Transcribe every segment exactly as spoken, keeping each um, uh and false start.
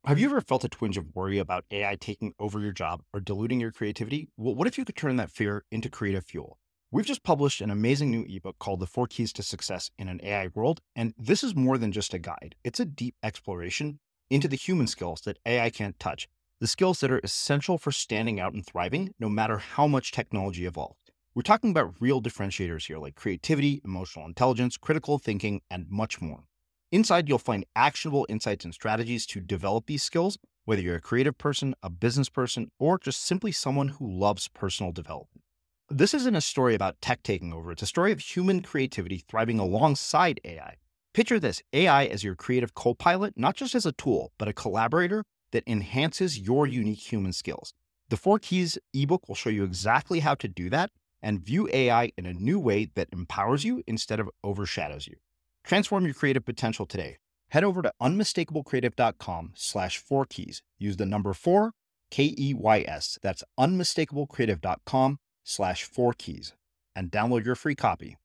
Have you ever felt a twinge of worry about A I taking over your job or diluting your creativity? Well, what if you could turn that fear into creative fuel? We've just published an amazing new ebook called The Four Keys to Success in an A I World, and this is more than just a guide. It's a deep exploration into the human skills that A I can't touch, the skills that are essential for standing out and thriving, no matter how much technology evolves. We're talking about real differentiators here, like creativity, emotional intelligence, critical thinking, and much more. Inside, you'll find actionable insights and strategies to develop these skills, whether you're a creative person, a business person, or just simply someone who loves personal development. This isn't a story about tech taking over. It's a story of human creativity thriving alongside A I. Picture this, A I as your creative co-pilot, not just as a tool, but a collaborator that enhances your unique human skills. The Four Keys ebook will show you exactly how to do that and view A I in a new way that empowers you instead of overshadows you. Transform your creative potential today. Head over to unmistakablecreative.com slash four keys. Use the number four, K E Y S. That's unmistakablecreative.com slash four keys and download your free copy.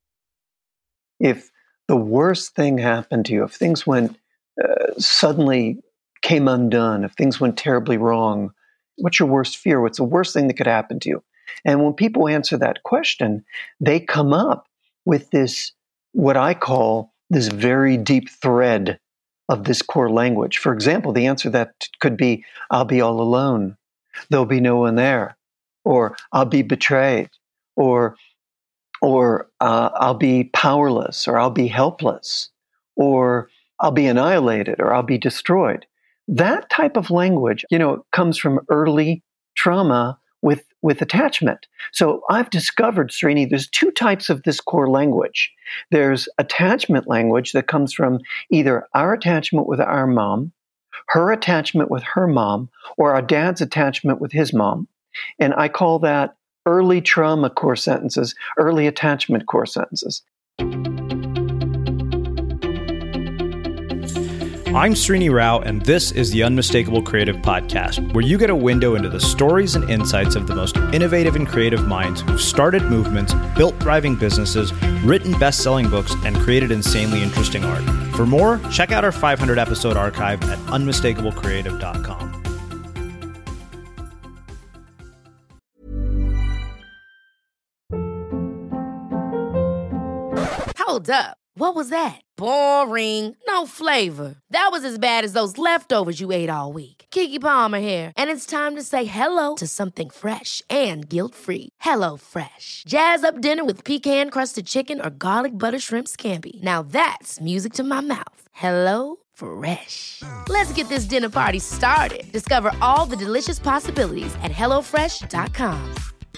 If the worst thing happened to you, if things went uh, suddenly came undone, if things went terribly wrong, what's your worst fear? What's the worst thing that could happen to you? And when people answer that question, they come up with this, what I call this very deep thread of this core language. For example, the answer that could be, I'll be all alone. There'll be no one there. Or I'll be betrayed. Or, or uh, I'll be powerless. Or I'll be helpless. Or I'll be annihilated. Or I'll be destroyed. That type of language, you know, comes from early trauma with, with attachment. So I've discovered, Srini, there's two types of this core language. There's attachment language that comes from either our attachment with our mom, her attachment with her mom, or our dad's attachment with his mom. And I call that early trauma core sentences, early attachment core sentences. I'm Srini Rao, and this is the Unmistakable Creative Podcast, where you get a window into the stories and insights of the most innovative and creative minds who've started movements, built thriving businesses, written best-selling books, and created insanely interesting art. For more, check out our five hundred episode archive at unmistakable creative dot com. Hold up. What was that? Boring. No flavor. That was as bad as those leftovers you ate all week. Keke Palmer here. And it's time to say hello to something fresh and guilt-free. Hello Fresh. Jazz up dinner with pecan-crusted chicken or garlic butter shrimp scampi. Now that's music to my mouth. Hello Fresh. Let's get this dinner party started. Discover all the delicious possibilities at hello fresh dot com.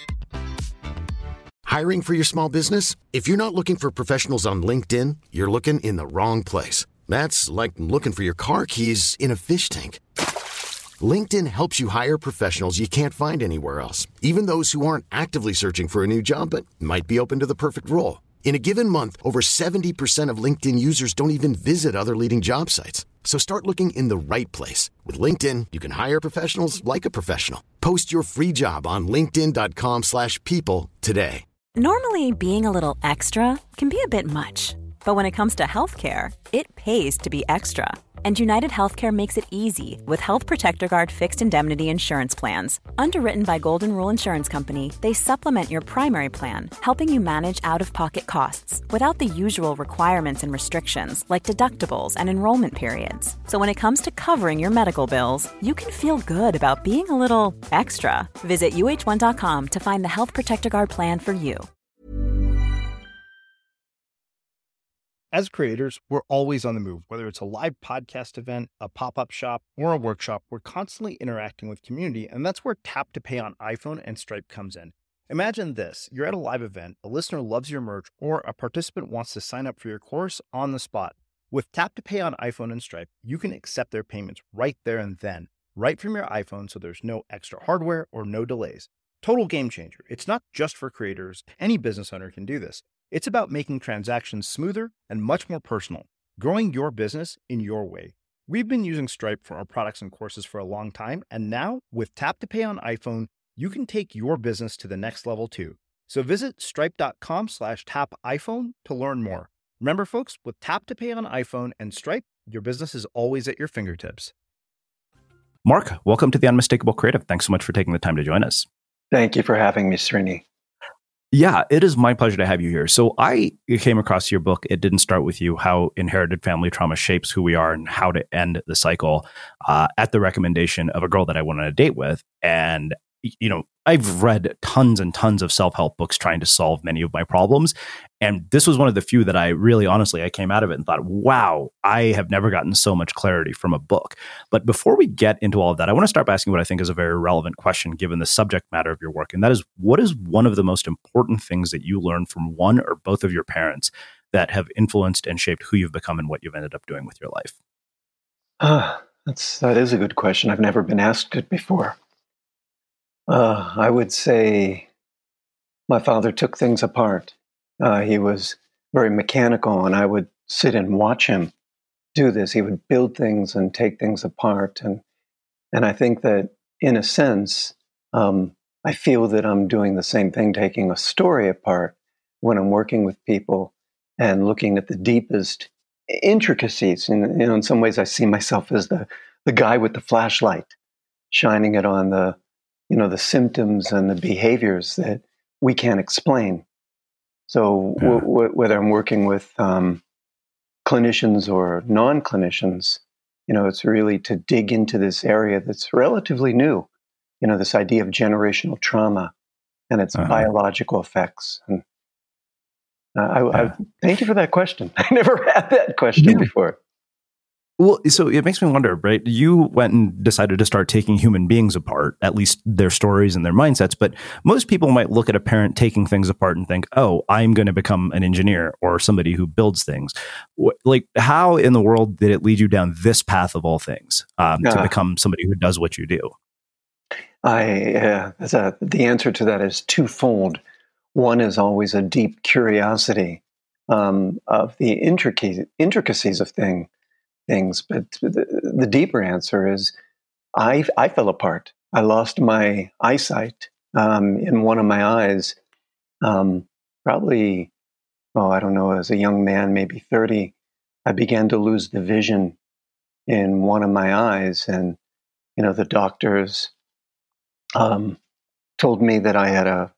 Hiring for your small business? If you're not looking for professionals on LinkedIn, you're looking in the wrong place. That's like looking for your car keys in a fish tank. LinkedIn helps you hire professionals you can't find anywhere else, even those who aren't actively searching for a new job but might be open to the perfect role. In a given month, over seventy percent of LinkedIn users don't even visit other leading job sites. So start looking in the right place. With LinkedIn, you can hire professionals like a professional. Post your free job on linkedin dot com slash people today. Normally, being a little extra can be a bit much, but when it comes to healthcare, it pays to be extra. And United Healthcare makes it easy with Health Protector Guard fixed indemnity insurance plans. Underwritten by Golden Rule Insurance Company, they supplement your primary plan, helping you manage out-of-pocket costs without the usual requirements and restrictions like deductibles and enrollment periods. So when it comes to covering your medical bills, you can feel good about being a little extra. Visit U H one dot com to find the Health Protector Guard plan for you. As creators, we're always on the move. Whether it's a live podcast event, a pop-up shop, or a workshop, we're constantly interacting with community, and that's where Tap to Pay on iPhone and Stripe comes in. Imagine this. You're at a live event, a listener loves your merch, or a participant wants to sign up for your course on the spot. With Tap to Pay on iPhone and Stripe, you can accept their payments right there and then, right from your iPhone, so there's no extra hardware or no delays. Total game changer. It's not just for creators. Any business owner can do this. It's about making transactions smoother and much more personal, growing your business in your way. We've been using Stripe for our products and courses for a long time, and now with Tap to Pay on iPhone, you can take your business to the next level too. So visit stripe.com slash tap iPhone to learn more. Remember, folks, with Tap to Pay on iPhone and Stripe, your business is always at your fingertips. Mark, welcome to the Unmistakable Creative. Thanks so much for taking the time to join us. Thank you for having me, Srini. Yeah, it is my pleasure to have you here. So I came across your book, It Didn't Start With You, How Inherited Family Trauma Shapes Who We Are and How to End the Cycle, uh, at the recommendation of a girl that I went on a date with. And, you know, I've read tons and tons of self-help books trying to solve many of my problems. And this was one of the few that I really, honestly, I came out of it and thought, wow, I have never gotten so much clarity from a book. But before we get into all of that, I want to start by asking what I think is a very relevant question given the subject matter of your work. And that is, what is one of the most important things that you learned from one or both of your parents that have influenced and shaped who you've become and what you've ended up doing with your life? Uh, that's, that is a good question. I've never been asked it before. Uh, I would say my father took things apart. Uh, he was very mechanical, and I would sit and watch him do this. He would build things and take things apart. And, and I think that, in a sense, um, I feel that I'm doing the same thing, taking a story apart when I'm working with people and looking at the deepest intricacies. And, you know, in some ways, I see myself as the, the guy with the flashlight, shining it on the you know, the symptoms and the behaviors that we can't explain. So Yeah. w- w- whether I'm working with um, clinicians or non-clinicians, you know, it's really to dig into this area that's relatively new, you know, this idea of generational trauma and its Uh-huh. biological effects. And uh, I, Yeah. I thank you for that question. I never had that question Yeah. before. Well, so it makes me wonder, right? You went and decided to start taking human beings apart, at least their stories and their mindsets. But most people might look at a parent taking things apart and think, oh, I'm going to become an engineer or somebody who builds things. Like, how in the world did it lead you down this path of all things, um, to Uh, become somebody who does what you do? I uh, that's a, the answer to that is twofold. One is always a deep curiosity um, of the intricacies, intricacies of thing, things. But the, the deeper answer is I, I fell apart. I lost my eyesight um, in one of my eyes, um, probably, oh, I don't know, as a young man, maybe thirty. I began to lose the vision in one of my eyes. And, you know, the doctors um, told me that I had a,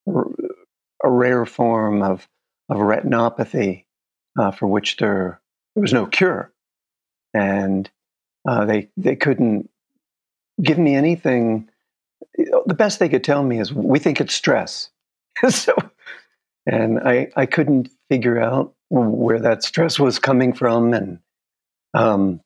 a rare form of, of retinopathy uh, for which there, there was no cure. And uh, they, they couldn't give me anything. The best they could tell me is, we think it's stress. so, and I, I couldn't figure out where that stress was coming from. And um,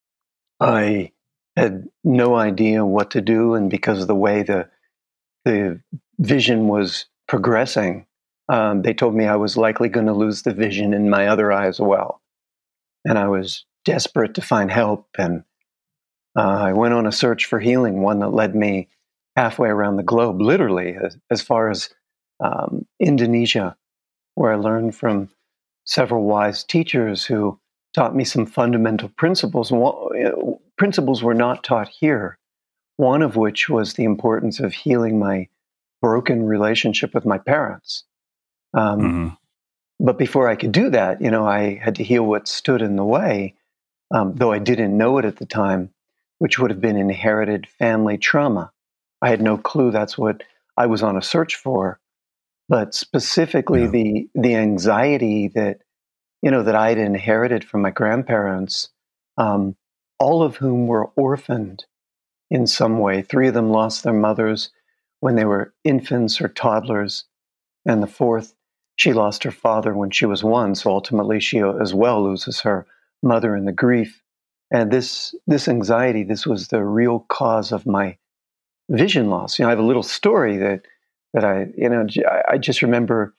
I had no idea what to do. And because of the way the, the vision was progressing, um, they told me I was likely going to lose the vision in my other eye as well. And I was desperate to find help. And uh, I went on a search for healing, one that led me halfway around the globe, literally, as, as far as um, Indonesia, where I learned from several wise teachers who taught me some fundamental principles. One, principles were not taught here, one of which was the importance of healing my broken relationship with my parents. Um, Mm-hmm. But before I could do that, you know, I had to heal what stood in the way, um, though I didn't know it at the time, which would have been inherited family trauma. I had no clue that's what I was on a search for, but specifically Yeah. the the anxiety that, you know, that I had inherited from my grandparents, um, all of whom were orphaned in some way. Three of them lost their mothers when they were infants or toddlers, and the fourth, she lost her father when she was one. So ultimately, she as well loses her mother in the grief. And this this anxiety, this was the real cause of my vision loss. You know, I have a little story that that I, you know, I just remember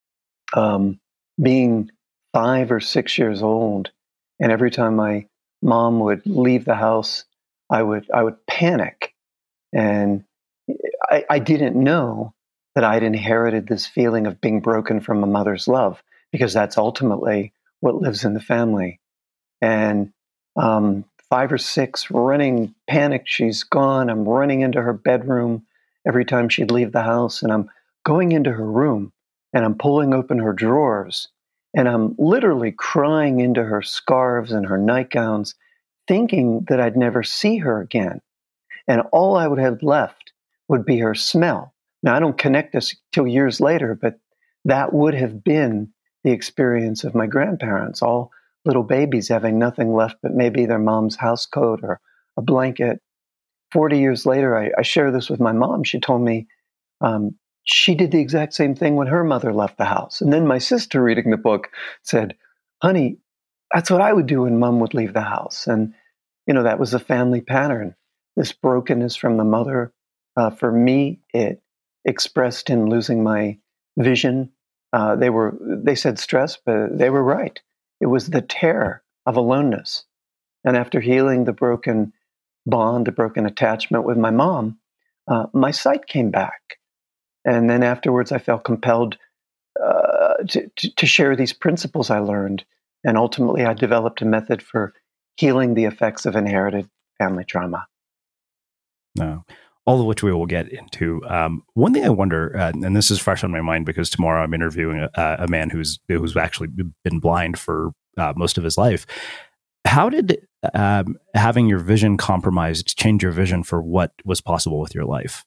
um, being five or six years old, and every time my mom would leave the house, I would I would panic, and I, I didn't know that I'd inherited this feeling of being broken from a mother's love, because that's ultimately what lives in the family. And um, five or six, running, panicked, she's gone. I'm running into her bedroom every time she'd leave the house, and I'm going into her room, and I'm pulling open her drawers, and I'm literally crying into her scarves and her nightgowns, thinking that I'd never see her again. And all I would have left would be her smell. Now, I don't connect this till years later, but that would have been the experience of my grandparents, all little babies having nothing left but maybe their mom's house coat or a blanket. forty years later, I, I share this with my mom. She told me um, she did the exact same thing when her mother left the house. And then my sister, reading the book, said, honey, that's what I would do when mom would leave the house. And, you know, that was a family pattern. This brokenness from the mother, uh, for me, it expressed in losing my vision. Uh, they were, they said stress, but they were right. It was the terror of aloneness. And after healing the broken bond, the broken attachment with my mom, uh, my sight came back. And then afterwards, I felt compelled uh, to, to, to share these principles I learned. And ultimately, I developed a method for healing the effects of inherited family trauma. No. All of which we will get into. Um, one thing I wonder, uh, and this is fresh on my mind because tomorrow I'm interviewing a, a man who's who's actually been blind for uh, most of his life. How did um, having your vision compromised change your vision for what was possible with your life?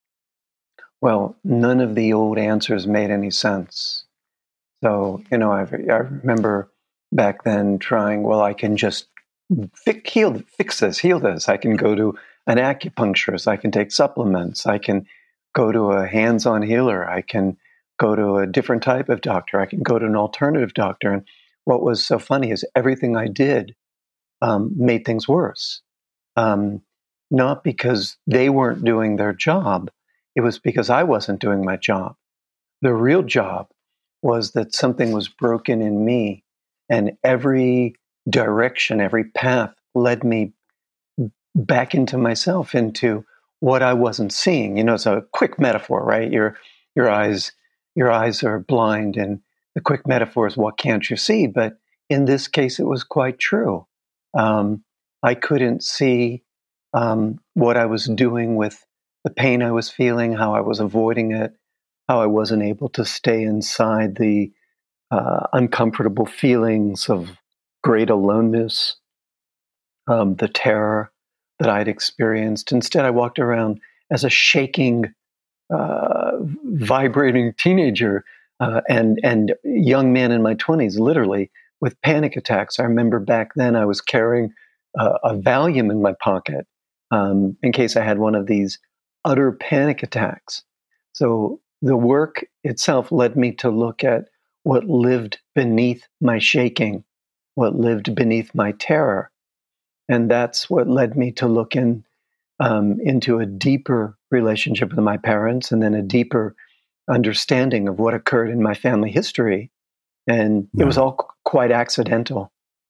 Well, none of the old answers made any sense. So, you know, I, I remember back then trying, well, I can just fix, heal, fix this, heal this. I can go to an acupuncturist. I can take supplements. I can go to a hands-on healer. I can go to a different type of doctor. I can go to an alternative doctor. And what was so funny is everything I did um, made things worse. Um, not because they weren't doing their job. It was because I wasn't doing my job. The real job was that something was broken in me, and every direction, every path led me back into myself, into what I wasn't seeing. You know, it's a quick metaphor, right? Your your eyes, your eyes are blind, and the quick metaphor is, what can't you see? But in this case, it was quite true. Um, I couldn't see um, what I was doing with the pain I was feeling, how I was avoiding it, how I wasn't able to stay inside the uh, uncomfortable feelings of great aloneness, um, the terror that I'd experienced. Instead, I walked around as a shaking, uh, vibrating teenager uh, and and young man in my twenties, literally with panic attacks. I remember back then I was carrying uh, a Valium in my pocket um, in case I had one of these utter panic attacks. So the work itself led me to look at what lived beneath my shaking, what lived beneath my terror. And that's what led me to look in um, into a deeper relationship with my parents, and then a deeper understanding of what occurred in my family history. And it was all qu- quite accidental.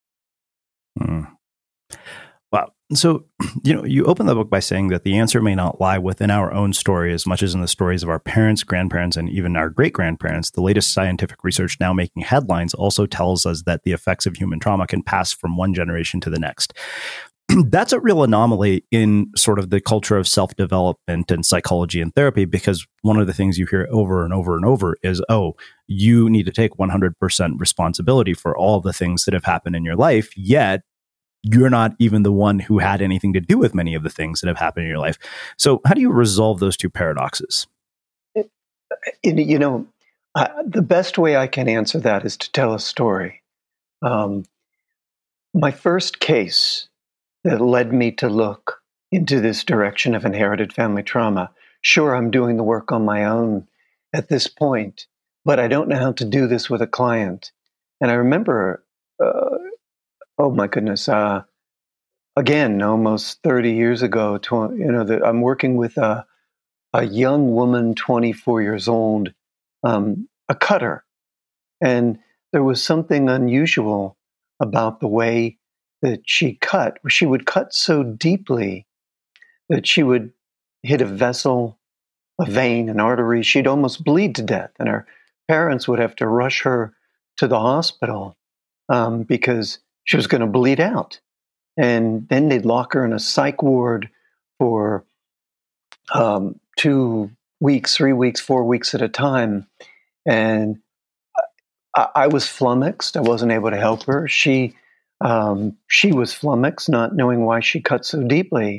Mm. Wow. So, you know, you open the book by saying that the answer may not lie within our own story as much as in the stories of our parents, grandparents, and even our great-grandparents. The latest scientific research now making headlines also tells us that the effects of human trauma can pass from one generation to the next. That's a real anomaly in sort of the culture of self-development and psychology and therapy, because one of the things you hear over and over and over is, oh, you need to take one hundred percent responsibility for all the things that have happened in your life, yet you're not even the one who had anything to do with many of the things that have happened in your life. So how do you resolve those two paradoxes? It, you know, uh, the best way I can answer that is to tell a story. Um, my first case that led me to look into this direction of inherited family trauma. Sure, I'm doing the work on my own at this point, but I don't know how to do this with a client. And I remember, uh, oh my goodness, uh, again, almost thirty years ago, tw- you know, the, I'm working with a, a young woman, twenty-four years old, um, a cutter. And there was something unusual about the way that she cut. She would cut so deeply that she would hit a vessel, a vein, an artery. She'd almost bleed to death. And her parents would have to rush her to the hospital um, because she was going to bleed out. And then they'd lock her in a psych ward for um, two weeks, three weeks, four weeks at a time. And I, I was flummoxed. I wasn't able to help her. She um, she was flummoxed, not knowing why she cut so deeply.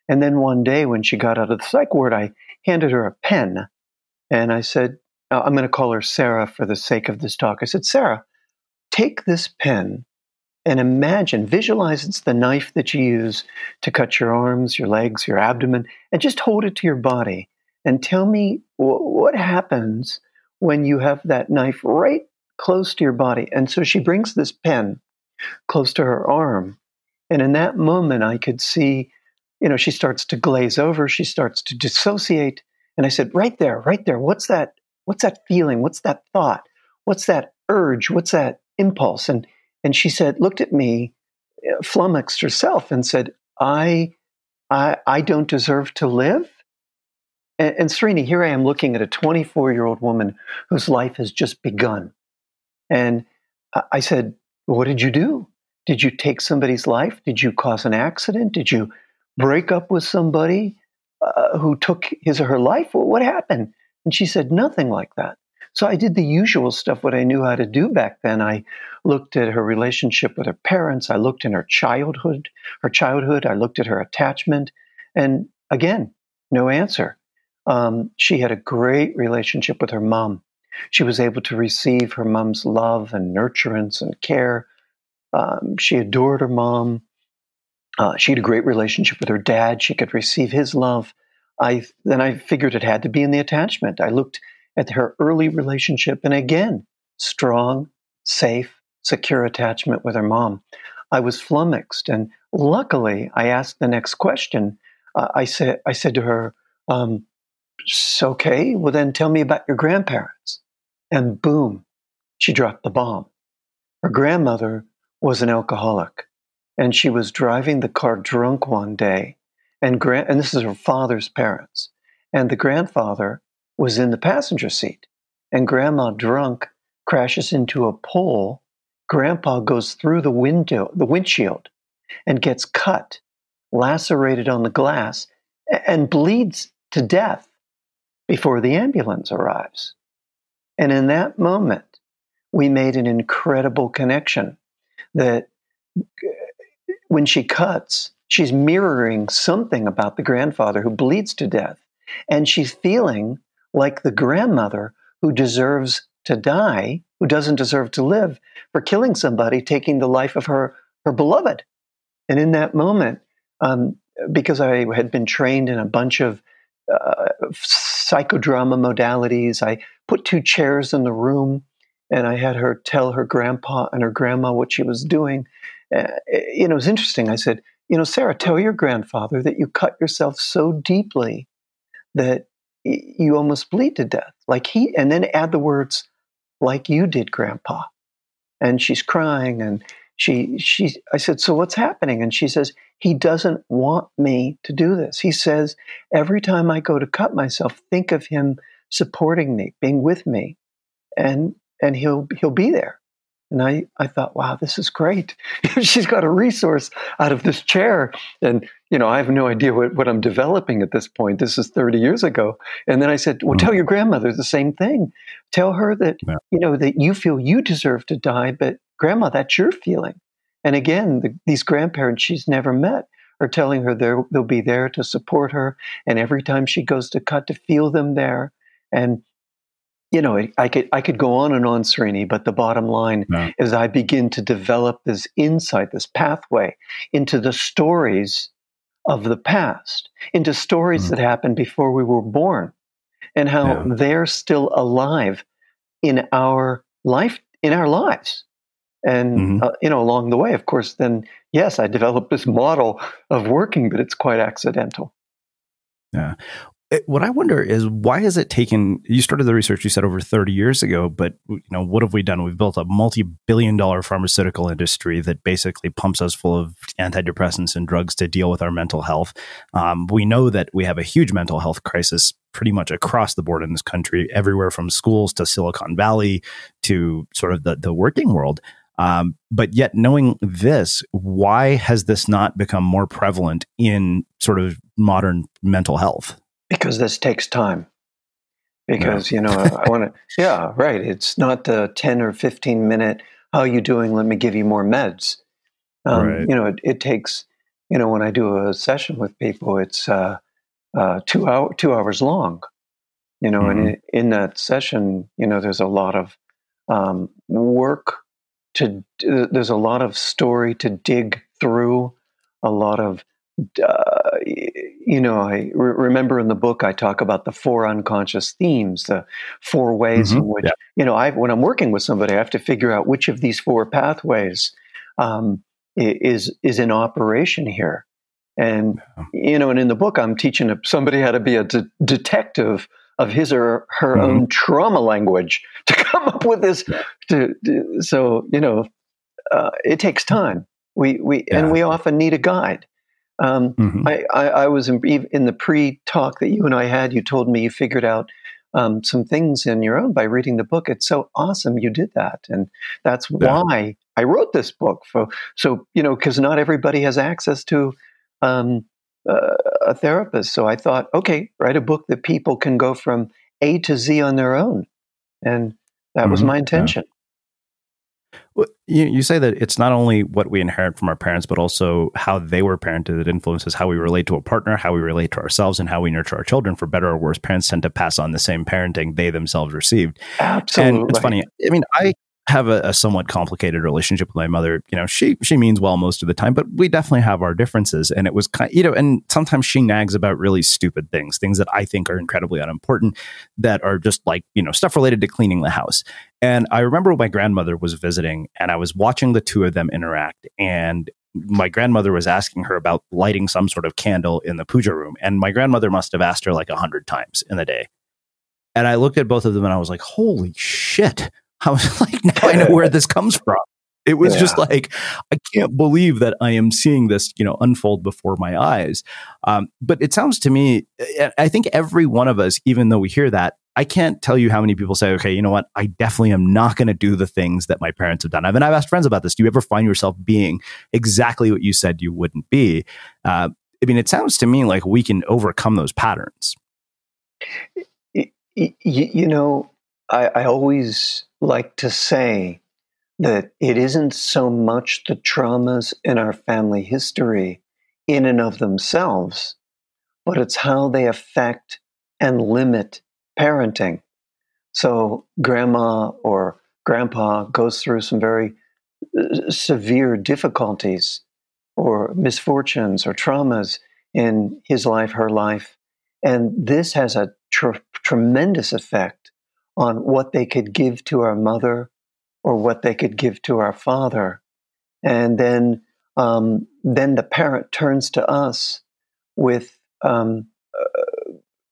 And then one day when she got out of the psych ward, I handed her a pen and I said, uh, I'm going to call her Sarah for the sake of this talk. I said, Sarah, take this pen and imagine, visualize it's the knife that you use to cut your arms, your legs, your abdomen, and just hold it to your body and tell me w- what happens when you have that knife right close to your body. And so she brings this pen close to her arm. And in that moment, I could see, you know, she starts to glaze over. She starts to dissociate. And I said, right there, right there. What's that? What's that feeling? What's that thought? What's that urge? What's that impulse? And and she said, looked at me, flummoxed herself, and said, I, I, I don't deserve to live. And, and Srini, here I am looking at a twenty-four-year-old woman whose life has just begun. And I said, what did you do? Did you take somebody's life? Did you cause an accident? Did you break up with somebody uh, who took his or her life? Well, what happened? And she said, nothing like that. So I did the usual stuff, what I knew how to do back then. I looked at her relationship with her parents. I looked in her childhood, her childhood. I looked at her attachment. And again, no answer. Um, she had a great relationship with her mom. She was able to receive her mom's love and nurturance and care. Um, she adored her mom. Uh, she had a great relationship with her dad. She could receive his love. I then I figured it had to be in the attachment. I looked at her early relationship, and again, strong, safe, secure attachment with her mom. I was flummoxed, and luckily, I asked the next question. Uh, I said, I said to her, um, "Okay, well then, tell me about your grandparents." And boom, she dropped the bomb. Her grandmother was an alcoholic, and she was driving the car drunk one day, and grand, and this is her father's parents, and the grandfather was in the passenger seat, and grandma, drunk, crashes into a pole. Grandpa goes through the window, the windshield, and gets cut, lacerated on the glass, and bleeds to death before the ambulance arrives. And in that moment, we made an incredible connection that when she cuts, she's mirroring something about the grandfather who bleeds to death, and she's feeling like the grandmother who deserves to die, who doesn't deserve to live, for killing somebody, taking the life of her, her beloved. And in that moment, um, because I had been trained in a bunch of uh, psychodrama modalities, I put two chairs in the room, and I had her tell her grandpa and her grandma what she was doing. Uh, you know, it was interesting. I said, you know, Sarah, tell your grandfather that you cut yourself so deeply that you almost bleed to death, like he, and then add the words, like you did, Grandpa. And she's crying, and she, she, I said, so what's happening? And she says, he doesn't want me to do this. He says, every time I go to cut myself, think of him supporting me, being with me, and, and he'll, he'll be there. And I, I thought, wow, this is great. She's got a resource out of this chair. And, you know, I have no idea what, what I'm developing at this point. This is thirty years ago. And then I said, well, tell your grandmother the same thing. Tell her that, yeah. you know, that you feel you deserve to die, but Grandma, that's your feeling. And again, the, these grandparents she's never met are telling her they'll be there to support her. And every time she goes to cut, to feel them there. And you know, I could I could go on and on, Srini, but the bottom line no. is I begin to develop this insight, this pathway into the stories of the past, into stories mm-hmm. that happened before we were born, and how yeah. they're still alive in our life, in our lives. And, mm-hmm. uh, you know, along the way, of course, then, yes, I developed this model of working, but it's quite accidental. Yeah. It, what I wonder is, why has it taken, you started the research, you said, over thirty years ago, but, you know, what have we done? We've built a multi-billion dollar pharmaceutical industry that basically pumps us full of antidepressants and drugs to deal with our mental health. Um, we know that we have a huge mental health crisis pretty much across the board in this country, everywhere from schools to Silicon Valley to sort of the, the working world. Um, but yet, knowing this, why has this not become more prevalent in sort of modern mental health? Because this takes time. Because, yeah. you know, I want to, yeah, right. It's not the ten or fifteen minute, how are you doing? Let me give you more meds. Um, right. You know, it, it takes, you know, when I do a session with people, it's uh, uh, two hour, two hours long. You know, mm-hmm. and in, in that session, you know, there's a lot of um, work to. There's a lot of story to dig through. A lot of, uh, you know, I re- remember in the book I talk about the four unconscious themes, the four ways mm-hmm. in which, yeah. you know, I when I'm working with somebody, I have to figure out which of these four pathways um, is is in operation here. And yeah. you know, and in the book, I'm teaching somebody how to be a de- detective of his or her mm-hmm. own trauma language to come up with this. To, to, so you know, uh, it takes time. We we yeah. and we often need a guide. Um, mm-hmm. I, I, I was in, in the pre-talk that you and I had. You told me you figured out um, some things in your own by reading the book. It's so awesome you did that, and that's yeah. why I wrote this book. For so you know, because not everybody has access to um, uh, a therapist. So I thought, okay, write a book that people can go from A to Z on their own, and that mm-hmm. was my intention. Yeah. Well, you, you say that it's not only what we inherit from our parents, but also how they were parented that influences how we relate to a partner, how we relate to ourselves, and how we nurture our children. For better or worse, parents tend to pass on the same parenting they themselves received. Absolutely. And it's funny. I mean, I have a, a somewhat complicated relationship with my mother. You know, she she means well most of the time, but we definitely have our differences. And it was kind, you know, and sometimes she nags about really stupid things, things that I think are incredibly unimportant, that are just like, you know, stuff related to cleaning the house. And I remember when my grandmother was visiting, and I was watching the two of them interact, and my grandmother was asking her about lighting some sort of candle in the puja room, and my grandmother must have asked her like a hundred times in the day. And I looked at both of them, and I was like, "Holy shit!" I was like, now I know where this comes from. It was yeah. just like, I can't believe that I am seeing this, you know, unfold before my eyes. Um, but it sounds to me, I think every one of us, even though we hear that, I can't tell you how many people say, okay, you know what? I definitely am not going to do the things that my parents have done. I mean, I've asked friends about this. Do you ever find yourself being exactly what you said you wouldn't be? Uh, I mean, it sounds to me like we can overcome those patterns. You, you, you know, I, I always like to say that it isn't so much the traumas in our family history in and of themselves, but it's how they affect and limit parenting. So grandma or grandpa goes through some very uh, severe difficulties or misfortunes or traumas in his life, her life. And this has a tr- tremendous effect on what they could give to our mother or what they could give to our father. And then, um, then the parent turns to us with um, uh,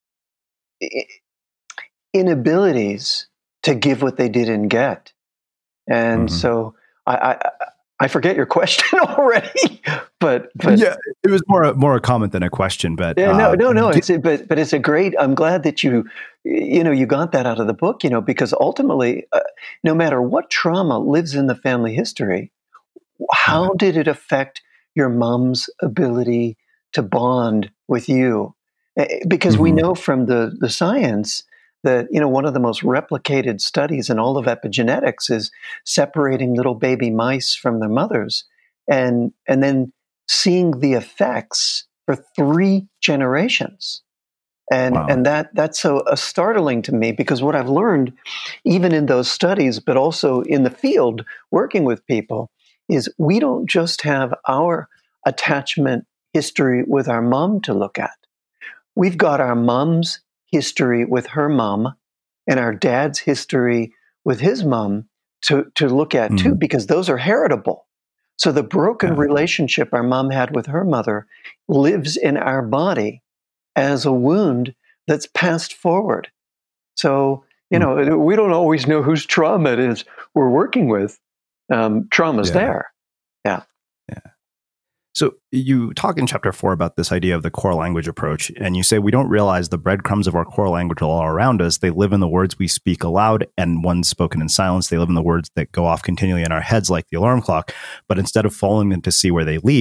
inabilities to give what they didn't get. And mm-hmm. so I, I I forget your question already, but, but yeah, it was more a, more a comment than a question. But yeah, no, uh, no, no. It's but but it's a great. I'm glad that you you know you got that out of the book. You know, because ultimately, uh, no matter what trauma lives in the family history, how did it affect your mom's ability to bond with you? Because mm-hmm. we know from the the science that, you know, one of the most replicated studies in all of epigenetics is separating little baby mice from their mothers and, and then seeing the effects for three generations. And, wow. and that, that's so uh, startling to me, because what I've learned, even in those studies, but also in the field working with people, is we don't just have our attachment history with our mom to look at. We've got our mom's history with her mom and our dad's history with his mom to, to look at mm. too, because those are heritable. So the broken yeah. relationship our mom had with her mother lives in our body as a wound that's passed forward. So, you mm. know, we don't always know whose trauma it is we're working with. Um, trauma's yeah. there. Yeah. Yeah. So you talk in chapter four about this idea of the core language approach, and you say we don't realize the breadcrumbs of our core language are all around us. They live in the words we speak aloud and ones spoken in silence. They live in the words that go off continually in our heads like the alarm clock. But instead of following them to see where they lead,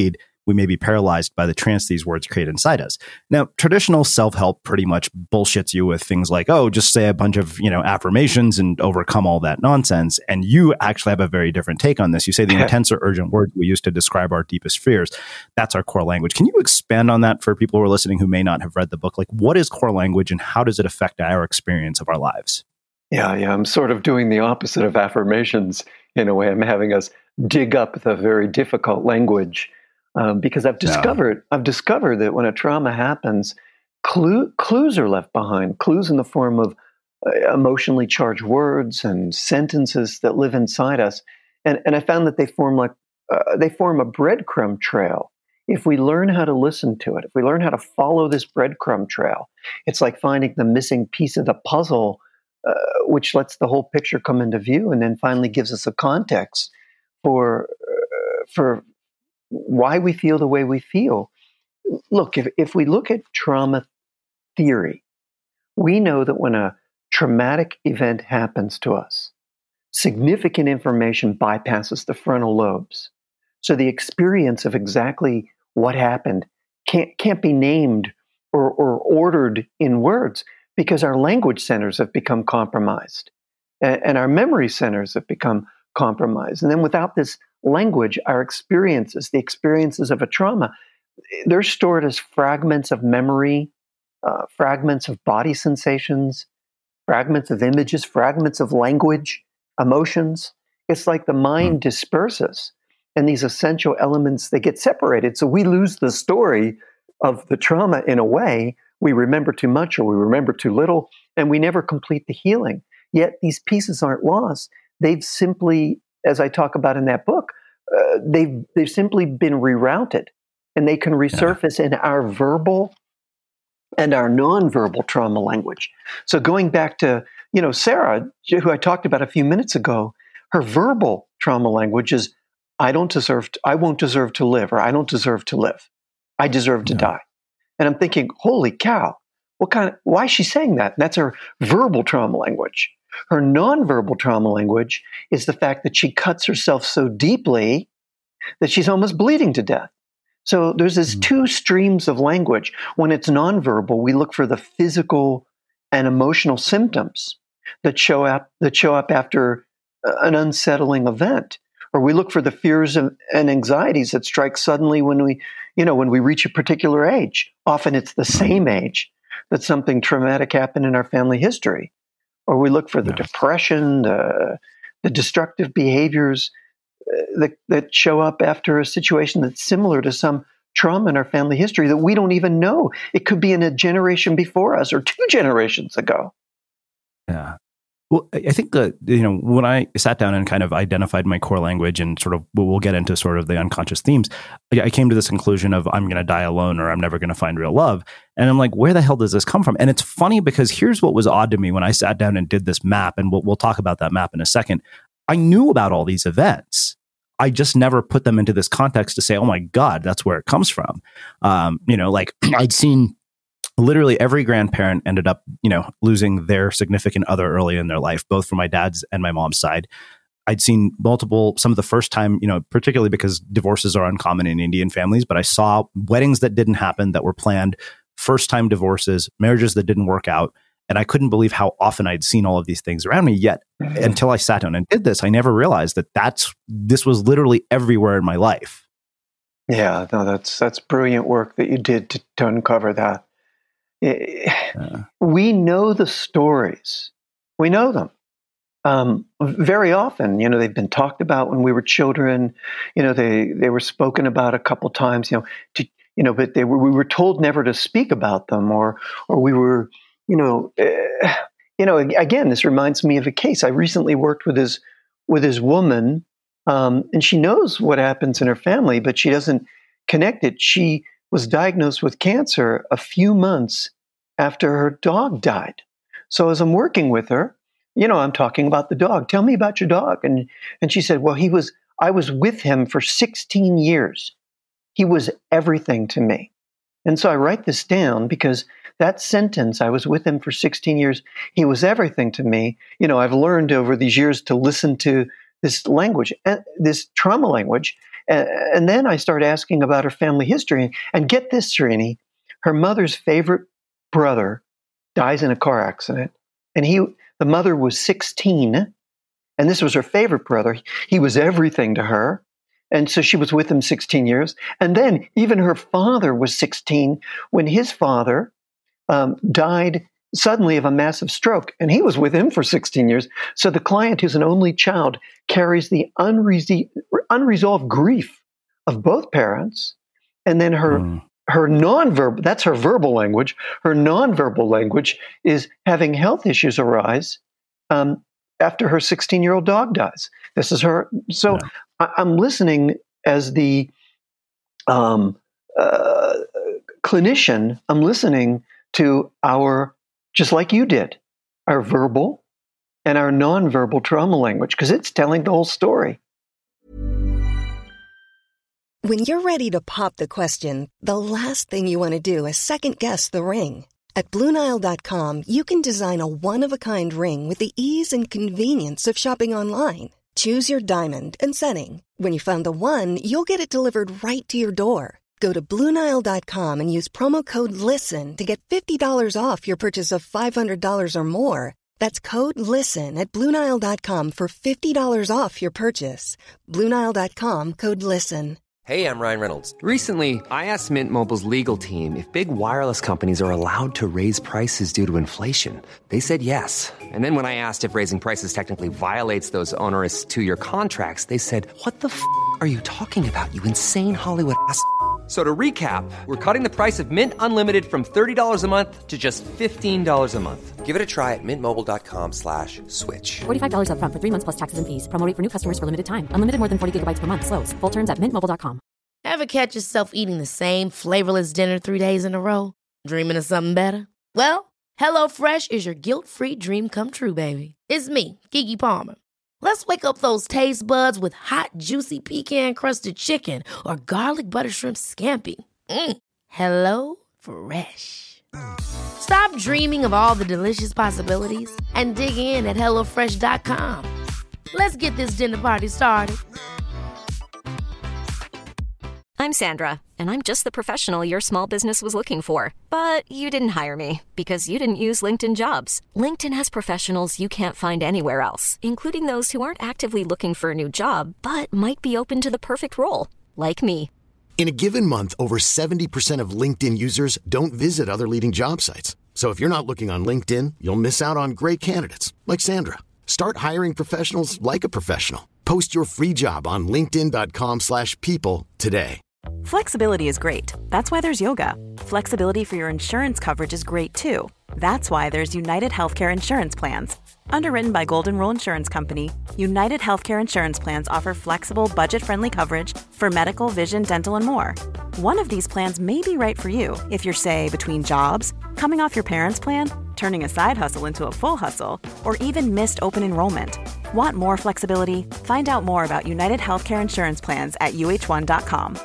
we may be paralyzed by the trance these words create inside us. Now, traditional self-help pretty much bullshits you with things like, oh, just say a bunch of, you know, affirmations and overcome all that nonsense. And you actually have a very different take on this. You say the intense or urgent words we use to describe our deepest fears, that's our core language. Can you expand on that for people who are listening who may not have read the book? Like, what is core language and how does it affect our experience of our lives? Yeah, yeah. I'm sort of doing the opposite of affirmations in a way. I'm having us dig up the very difficult language um, because I've discovered yeah. I've discovered that when a trauma happens, clue, clues are left behind. Clues in the form of uh, emotionally charged words and sentences that live inside us, and and I found that they form like uh, they form a breadcrumb trail. If we learn how to listen to it, if we learn how to follow this breadcrumb trail, it's like finding the missing piece of the puzzle. Uh, which lets the whole picture come into view and then finally gives us a context for uh, for why we feel the way we feel. Look, if, if we look at trauma theory, we know that when a traumatic event happens to us, significant information bypasses the frontal lobes. So the experience of exactly what happened can't, can't be named or, or ordered in words, because our language centers have become compromised and, and our memory centers have become compromised. And then without this language, our experiences, the experiences of a trauma, they're stored as fragments of memory, uh, fragments of body sensations, fragments of images, fragments of language, emotions. It's like the mind disperses and these essential elements, they get separated. So we lose the story of the trauma in a way. We remember too much or we remember too little, and we never complete the healing. Yet these pieces aren't lost. They've simply, as I talk about in that book, uh, they've, they've simply been rerouted, and they can resurface yeah. in our verbal and our nonverbal trauma language. So going back to, you know, Sarah, who I talked about a few minutes ago, her verbal trauma language is, I don't deserve, to, I won't deserve to live, or I don't deserve to live. I deserve to yeah. die. And I'm thinking, holy cow, what kind of, why is she saying that? And that's her verbal trauma language. Her nonverbal trauma language is the fact that she cuts herself so deeply that she's almost bleeding to death. So there's this mm-hmm. two streams of language. When it's nonverbal, we look for the physical and emotional symptoms that show up, that show up after an unsettling event. Or we look for the fears and anxieties that strike suddenly when we, you know, when we reach a particular age. Often it's the same age that something traumatic happened in our family history. Or we look for the yes. depression, the, the destructive behaviors uh, that, that show up after a situation that's similar to some trauma in our family history that we don't even know. It could be in a generation before us or two generations ago. Yeah. Well, I think that, you know, when I sat down and kind of identified my core language and sort of, we'll get into sort of the unconscious themes, I came to this conclusion of I'm going to die alone or I'm never going to find real love. And I'm like, where the hell does this come from? And it's funny because here's what was odd to me when I sat down and did this map, and we'll, we'll talk about that map in a second. I knew about all these events. I just never put them into this context to say, oh my God, that's where it comes from. Um, you know, like I'd seen literally every grandparent ended up, you know, losing their significant other early in their life, both from my dad's and my mom's side. I'd seen multiple, some of the first time, you know, particularly because divorces are uncommon in Indian families, but I saw weddings that didn't happen that were planned, first time divorces, marriages that didn't work out. And I couldn't believe how often I'd seen all of these things around me. Yet mm-hmm. until I sat down and did this, I never realized that that's, this was literally everywhere in my life. Yeah, no, that's, that's brilliant work that you did to, to uncover that. Yeah. We know the stories. We know them. Um, very often, you know, they've been talked about when we were children. You know, they, they were spoken about a couple times, you know, to, you know, but they were, we were told never to speak about them, or, or we were, you know, uh, you know, again, this reminds me of a case. I recently worked with his, with his woman, um, and she knows what happens in her family, but she doesn't connect it. She was diagnosed with cancer a few months after her dog died. So as I'm working with her, you know, I'm talking about the dog. Tell me about your dog. And and she said, well, he was, I was with him for sixteen years. He was everything to me. And so I write this down because that sentence, I was with him for sixteen years, he was everything to me. You know, I've learned over these years to listen to this language, this trauma language, And, and then I started asking about her family history. And get this, Srini, her mother's favorite brother dies in a car accident. And he, the mother was sixteen, and this was her favorite brother. He was everything to her. And so she was with him sixteen years. And then even her father was sixteen when his father um, died suddenly of a massive stroke. And he was with him for sixteen years. So the client, who's an only child, carries the unre- unresolved grief of both parents. And then her, mm. her nonverbal, that's her verbal language. Her nonverbal language is having health issues arise um, after her sixteen-year-old dog dies. This is her. So yeah. I, I'm listening as the um, uh, clinician. I'm listening to our, just like you did, our verbal and our nonverbal trauma language, because it's telling the whole story. When you're ready to pop the question, the last thing you want to do is second-guess the ring. At Blue Nile dot com, you can design a one-of-a-kind ring with the ease and convenience of shopping online. Choose your diamond and setting. When you find the one, you'll get it delivered right to your door. Go to Blue Nile dot com and use promo code LISTEN to get fifty dollars off your purchase of five hundred dollars or more. That's code LISTEN at Blue Nile dot com for fifty dollars off your purchase. Blue Nile dot com, code LISTEN. Hey, I'm Ryan Reynolds. Recently, I asked Mint Mobile's legal team if big wireless companies are allowed to raise prices due to inflation. They said yes. And then when I asked if raising prices technically violates those onerous two-year contracts, they said, what the f*** are you talking about, you insane Hollywood ass f- So to recap, we're cutting the price of Mint Unlimited from thirty dollars a month to just fifteen dollars a month. Give it a try at mintmobile.com slash switch. forty-five dollars up front for three months plus taxes and fees. Promo rate for new customers for limited time. Unlimited more than forty gigabytes per month. Slows full terms at mint mobile dot com. Ever catch yourself eating the same flavorless dinner three days in a row? Dreaming of something better? Well, HelloFresh is your guilt-free dream come true, baby. It's me, Keke Palmer. Let's wake up those taste buds with hot, juicy pecan-crusted chicken or garlic butter shrimp scampi. Mm. Hello Fresh. Stop dreaming of all the delicious possibilities and dig in at hello fresh dot com. Let's get this dinner party started. I'm Sandra, and I'm just the professional your small business was looking for. But you didn't hire me because you didn't use LinkedIn Jobs. LinkedIn has professionals you can't find anywhere else, including those who aren't actively looking for a new job, but might be open to the perfect role, like me. In a given month, over seventy percent of LinkedIn users don't visit other leading job sites. So if you're not looking on LinkedIn, you'll miss out on great candidates like Sandra. Start hiring professionals like a professional. Post your free job on linkedin dot com slash people today. Flexibility is great. That's why there's yoga. Flexibility for your insurance coverage is great too. That's why there's United Healthcare Insurance Plans. Underwritten by Golden Rule Insurance Company, United Healthcare Insurance Plans offer flexible, budget-friendly coverage for medical, vision, dental, and more. One of these plans may be right for you if you're, say, between jobs, coming off your parents' plan, turning a side hustle into a full hustle, or even missed open enrollment. Want more flexibility? Find out more about United Healthcare Insurance Plans at U H one dot com.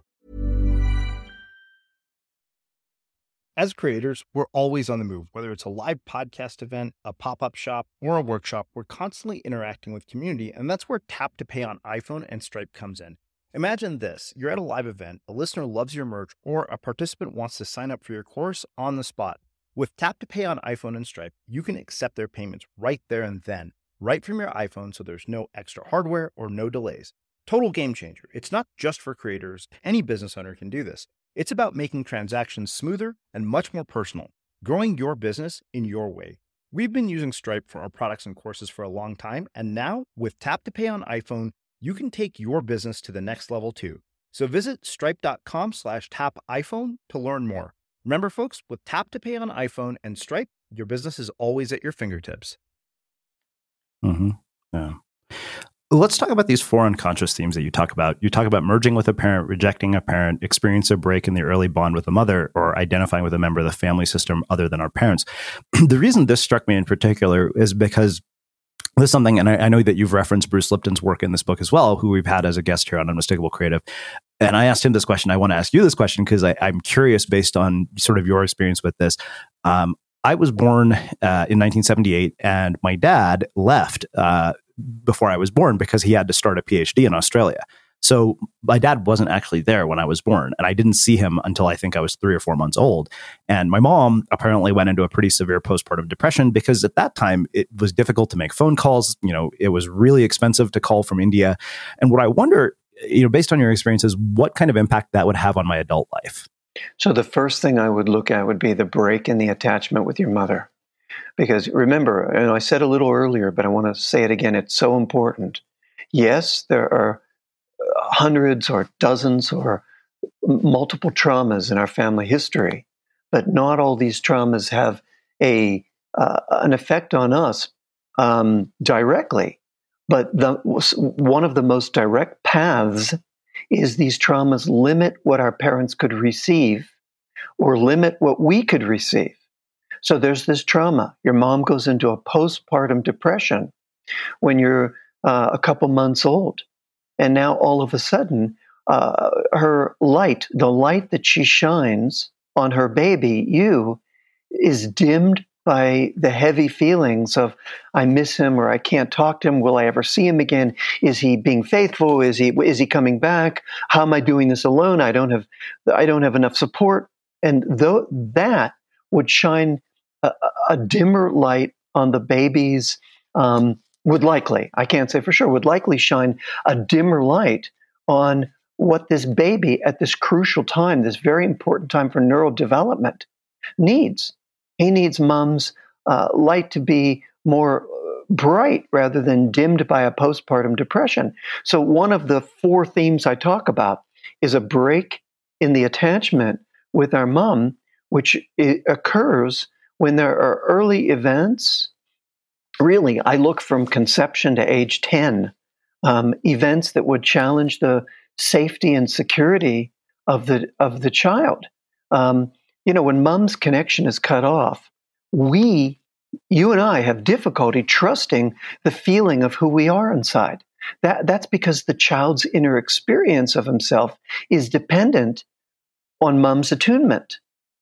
As creators, we're always on the move. Whether it's a live podcast event, a pop-up shop, or a workshop, we're constantly interacting with community, and that's where Tap to Pay on iPhone and Stripe comes in. Imagine this. You're at a live event, a listener loves your merch, or a participant wants to sign up for your course on the spot. With Tap to Pay on iPhone and Stripe, you can accept their payments right there and then, right from your iPhone, so there's no extra hardware or no delays. Total game changer. It's not just for creators. Any business owner can do this. It's about making transactions smoother and much more personal, growing your business in your way. We've been using Stripe for our products and courses for a long time, and now with Tap to Pay on iPhone, you can take your business to the next level too. So visit stripe.com slash tap iPhone to learn more. Remember, folks, with Tap to Pay on iPhone and Stripe, your business is always at your fingertips. Mm-hmm. Yeah. Let's talk about these four unconscious themes that you talk about. You talk about merging with a parent, rejecting a parent, experience a break in the early bond with a mother, or identifying with a member of the family system other than our parents. The reason this struck me in particular is because there's something, and I, I know that you've referenced Bruce Lipton's work in this book as well, who we've had as a guest here on Unmistakable Creative. And I asked him this question. I want to ask you this question because I'm curious based on sort of your experience with this. Um, I was born uh, in nineteen seventy-eight, and my dad left uh, before I was born because he had to start a PhD in Australia. So my dad wasn't actually there when I was born, and I didn't see him until I think I was three or four months old. And my mom apparently went into a pretty severe postpartum depression because at that time it was difficult to make phone calls. You know, it was really expensive to call from India. And what I wonder, you know, based on your experiences, what kind of impact that would have on my adult life? So the first thing I would look at would be the break in the attachment with your mother. Because remember, and I said a little earlier, but I want to say it again, it's so important. Yes, there are hundreds or dozens or multiple traumas in our family history, but not all these traumas have a uh, an effect on us um, directly. But the, one of the most direct paths is these traumas limit what our parents could receive or limit what we could receive. So there's this trauma. Your mom goes into a postpartum depression when you're uh, a couple months old. And now all of a sudden, uh, her light, the light that she shines on her baby, you, is dimmed by the heavy feelings of, I miss him, or I can't talk to him. Will I ever see him again? Is he being faithful? Is he is he coming back? How am I doing this alone? I don't have I don't have enough support. And though that would shine a, a dimmer light on the baby's um, would likely, I can't say for sure, would likely shine a dimmer light on what this baby at this crucial time, this very important time for neural development, needs. He needs mom's uh, light to be more bright rather than dimmed by a postpartum depression. So one of the four themes I talk about is a break in the attachment with our mom, which occurs when there are early events. Really, I look from conception to age ten, um, events that would challenge the safety and security of the of the child. Um, you know, when mom's connection is cut off, we, you and I, have difficulty trusting the feeling of who we are inside. That that's because the child's inner experience of himself is dependent on mom's attunement.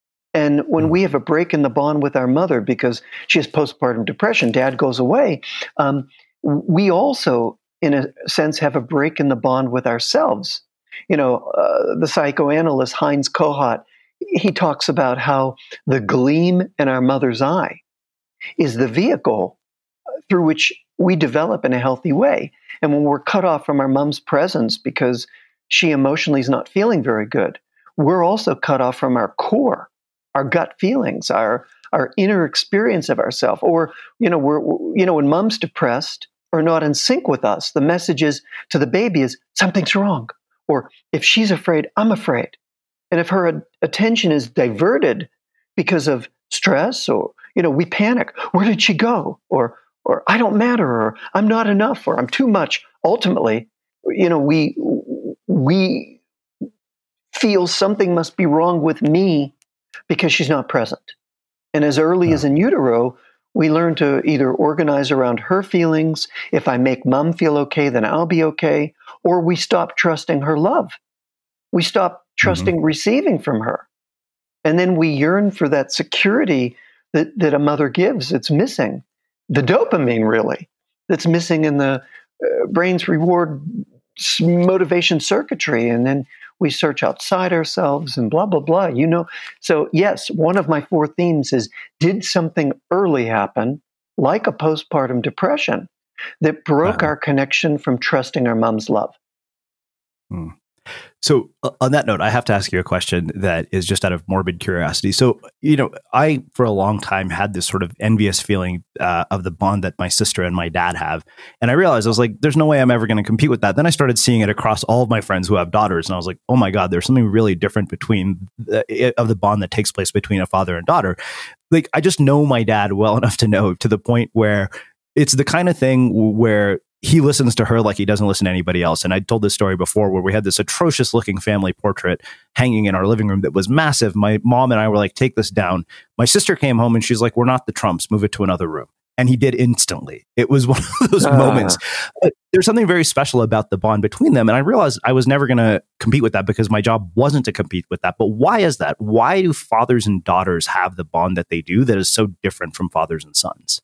And when we have a break in the bond with our mother because she has postpartum depression, dad goes away, um, we also, in a sense, have a break in the bond with ourselves. You know, uh, the psychoanalyst Heinz Kohut, he talks about how the gleam in our mother's eye is the vehicle through which we develop in a healthy way. And when we're cut off from our mom's presence because she emotionally is not feeling very good, we're also cut off from our core, our gut feelings, our our inner experience of ourselves. Or, you know, we're you know, when mom's depressed or not in sync with us, the message is to the baby is something's wrong. Or if she's afraid, I'm afraid. And if her ad- attention is diverted because of stress, or, you know, we panic. Where did she go? Or or I don't matter, or I'm not enough, or I'm too much. Ultimately, you know, we we feel something must be wrong with me because she's not present. And as early yeah. as in utero, we learn to either organize around her feelings. If I make mom feel okay, then I'll be okay. Or we stop trusting her love. We stop trusting mm-hmm. receiving from her. And then we yearn for that security that, that a mother gives. It's missing. The dopamine, really, that's missing in the uh, brain's reward motivation circuitry. And then we search outside ourselves and blah, blah, blah, you know. So yes, one of my four themes is, did something early happen, like a postpartum depression, that broke wow. our connection from trusting our mom's love? Hmm. So uh, on that note, I have to ask you a question that is just out of morbid curiosity. So, you know, I, for a long time, had this sort of envious feeling uh, of the bond that my sister and my dad have. And I realized, I was like, there's no way I'm ever going to compete with that. Then I started seeing it across all of my friends who have daughters. And I was like, oh my God, there's something really different between the, of the bond that takes place between a father and daughter. Like, I just know my dad well enough to know, to the point where it's the kind of thing where he listens to her like he doesn't listen to anybody else. And I told this story before where we had this atrocious looking family portrait hanging in our living room that was massive. My mom and I were like, take this down. My sister came home and she's like, we're not the Trumps, move it to another room. And he did instantly. It was one of those uh. moments. But there's something very special about the bond between them. And I realized I was never going to compete with that because my job wasn't to compete with that. But why is that? Why do fathers and daughters have the bond that they do that is so different from fathers and sons?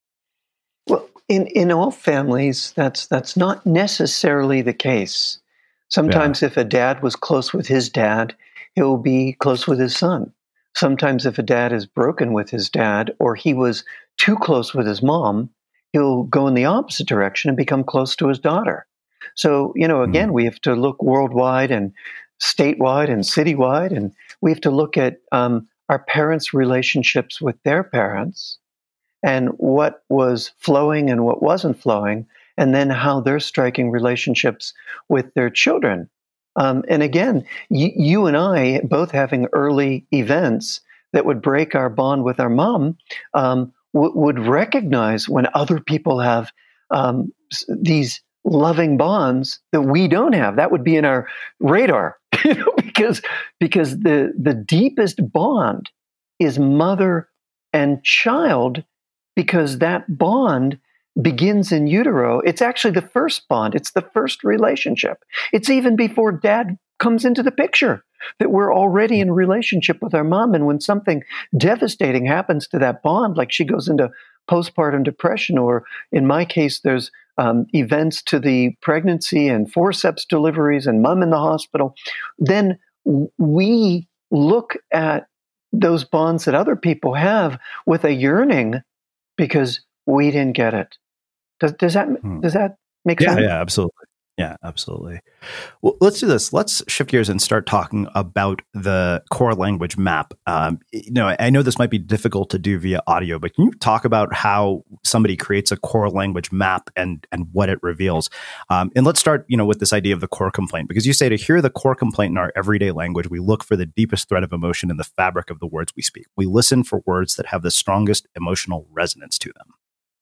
Well, in, in all families, that's that's not necessarily the case. Sometimes yeah. if a dad was close with his dad, he'll be close with his son. Sometimes if a dad is broken with his dad, or he was too close with his mom, he'll go in the opposite direction and become close to his daughter. So, you know, again, mm. we have to look worldwide and statewide and citywide, and we have to look at um, our parents' relationships with their parents and what was flowing and what wasn't flowing, and then how they're striking relationships with their children. Um, and again, y- you and I both having early events that would break our bond with our mom um, w- would recognize when other people have um, these loving bonds that we don't have. That would be in our radar, you know, because because the the deepest bond is mother and child, because that bond begins in utero. It's actually the first bond. It's the first relationship. It's even before dad comes into the picture that we're already in relationship with our mom. And when something devastating happens to that bond, like she goes into postpartum depression, or in my case, there's um, events to the pregnancy and forceps deliveries and mom in the hospital, then we look at those bonds that other people have with a yearning because we didn't get it. Does does that hmm. does that make yeah, sense? Yeah, absolutely. Yeah, absolutely. Well, let's do this. Let's shift gears and start talking about the core language map. Um, you know, I know this might be difficult to do via audio, but can you talk about how somebody creates a core language map and and what it reveals? Um, and let's start, you know, with this idea of the core complaint, because you say to hear the core complaint in our everyday language, we look for the deepest thread of emotion in the fabric of the words we speak. We listen for words that have the strongest emotional resonance to them.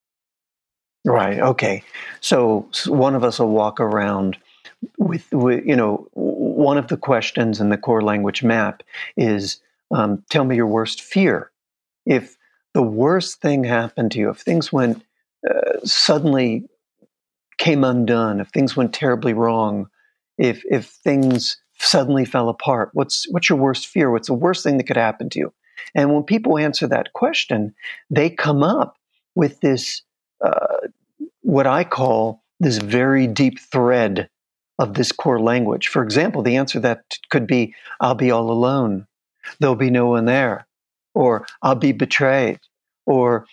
Right. Okay. So, so one of us will walk around with, with, you know, one of the questions in the core language map is, um, tell me your worst fear. If the worst thing happened to you, if things went uh, suddenly came undone, if things went terribly wrong, if if things suddenly fell apart, what's what's your worst fear? What's the worst thing that could happen to you? And when people answer that question, they come up with this. Uh, what I call this very deep thread of this core language. For example, the answer that could be, I'll be all alone. There'll be no one there. Or I'll be betrayed. Or,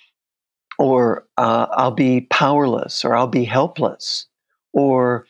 or uh, I'll be powerless. Or I'll be helpless. Or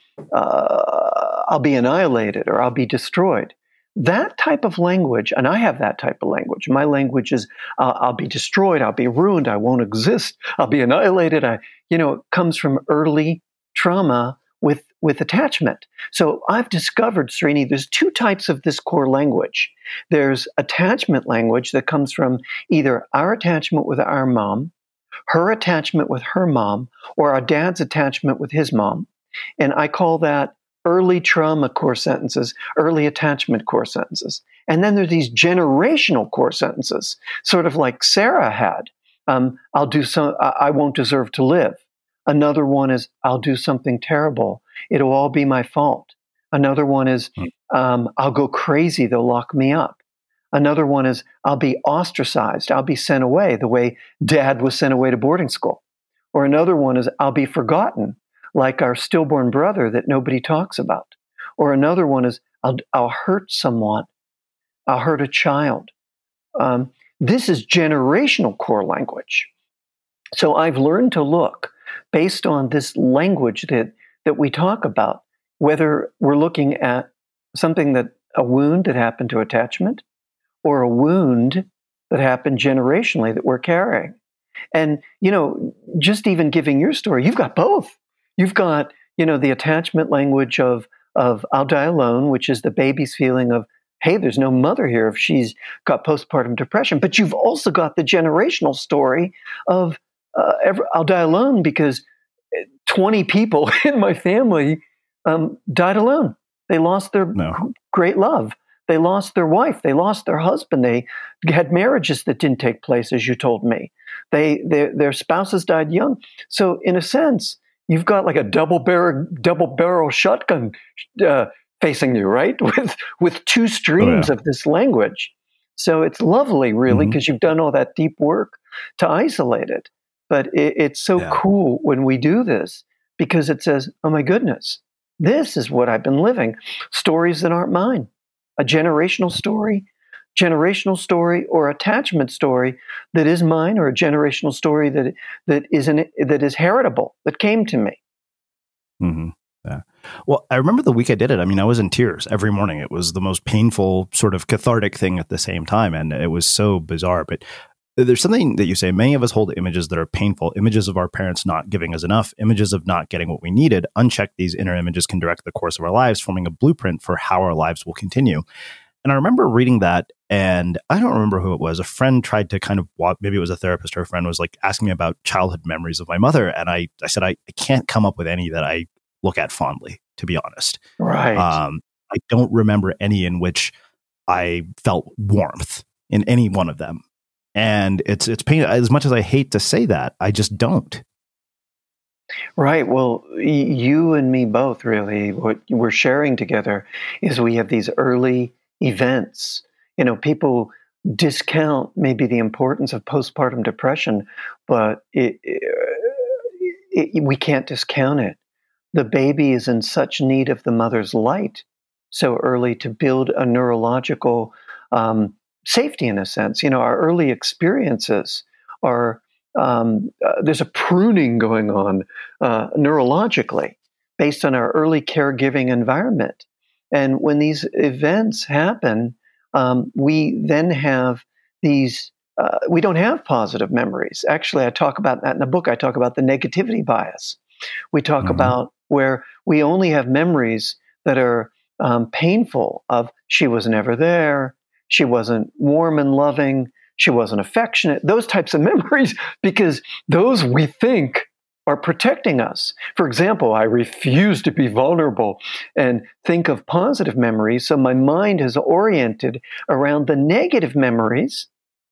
uh, I'll be annihilated. Or I'll be destroyed. That type of language, and I have that type of language. My language is, uh, I'll be destroyed, I'll be ruined, I won't exist, I'll be annihilated. I, you know, it comes from early trauma with, with attachment. So I've discovered, Srini, there's two types of this core language. There's attachment language that comes from either our attachment with our mom, her attachment with her mom, or our dad's attachment with his mom. And I call that early trauma core sentences, early attachment core sentences. And then there are these generational core sentences, sort of like Sarah had. Um, I'll do some, I won't deserve to live. Another one is, I'll do something terrible. It'll all be my fault. Another one is, um, I'll go crazy. They'll lock me up. Another one is, I'll be ostracized. I'll be sent away the way dad was sent away to boarding school. Or another one is, I'll be forgotten, like our stillborn brother that nobody talks about. Or another one is, I'll, I'll hurt someone. I'll hurt a child. Um, this is generational core language. So I've learned to look based on this language that, that we talk about, whether we're looking at something that, a wound that happened to attachment, or a wound that happened generationally that we're carrying. And, you know, just even giving your story, you've got both. You've got, you know, the attachment language of, of I'll die alone, which is the baby's feeling of, hey, there's no mother here if she's got postpartum depression. But you've also got the generational story of uh, ever, I'll die alone because twenty people in my family um, died alone. They lost their no. great love. They lost their wife. They lost their husband. They had marriages that didn't take place, as you told me. They their, their spouses died young. So in a sense, you've got like a double barrel, double barrel shotgun uh, facing you, right? With with two streams oh, yeah. of this language. So it's lovely, really, because mm-hmm. you've done all that deep work to isolate it. But it, it's so yeah. cool when we do this because it says, "Oh my goodness, This is what I've been living. Stories that aren't mine. A generational story, generational story or attachment story that is mine, or a generational story that that is an, that is heritable, that came to me. Mm-hmm. Yeah. Well, I remember the week I did it. I mean, I was in tears every morning. It was the most painful, sort of cathartic thing at the same time. And it was so bizarre. But there's something that you say, many of us hold images that are painful, images of our parents not giving us enough, images of not getting what we needed. Unchecked, these inner images can direct the course of our lives, forming a blueprint for how our lives will continue. And I remember reading that, and I don't remember who it was. A friend tried to kind of, maybe it was a therapist or a friend, was like asking me about childhood memories of my mother. And I, I said, I, I can't come up with any that I look at fondly, to be honest. Right. Um, I don't remember any in which I felt warmth in any one of them. And it's, it's pain. As much as I hate to say that, I just don't. Right. Well, y- you and me both, really, what we're sharing together is we have these early events. You know, people discount maybe the importance of postpartum depression, but it, it, it, we can't discount it. The baby is in such need of the mother's light so early to build a neurological um, safety, in a sense. You know, our early experiences are, um, uh, there's a pruning going on uh, neurologically based on our early caregiving environment. And when these events happen, um, we then have these, uh, we don't have positive memories. Actually, I talk about that in the book. I talk about the negativity bias. We talk mm-hmm. about where we only have memories that are um, painful of she was never there, she wasn't warm and loving, she wasn't affectionate, those types of memories, because those we think are protecting us. For example, I refuse to be vulnerable and think of positive memories, so my mind is oriented around the negative memories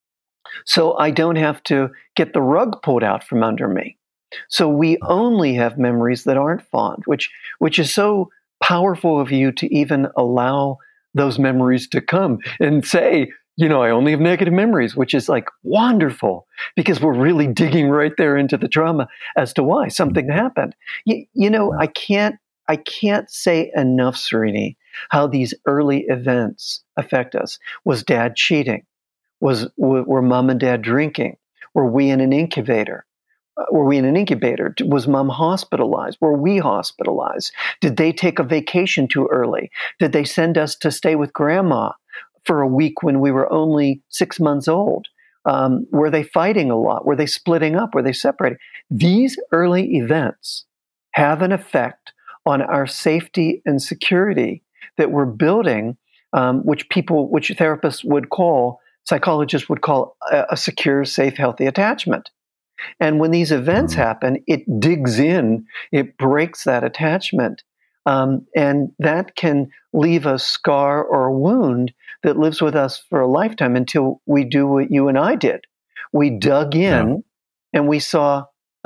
so I don't have to get the rug pulled out from under me. So we only have memories that aren't fond, which which is so powerful of you to even allow those memories to come and say, you know, I only have negative memories, which is like wonderful, because we're really digging right there into the trauma as to why something happened. You, you know, I can't I can't say enough, Srini, how these early events affect us. Was dad cheating? Was were mom and dad drinking? Were we in an incubator? Were we in an incubator? Was mom hospitalized? Were we hospitalized? Did they take a vacation too early? Did they send us to stay with grandma for a week when we were only six months old? Um, were they fighting a lot? Were they splitting up? Were they separating? These early events have an effect on our safety and security that we're building, um, which people, which therapists would call, psychologists would call a, a secure, safe, healthy attachment. And when these events happen, it digs in, it breaks that attachment, um, and that can leave a scar or a wound that lives with us for a lifetime until we do what you and I did. We dug in yeah. and we saw,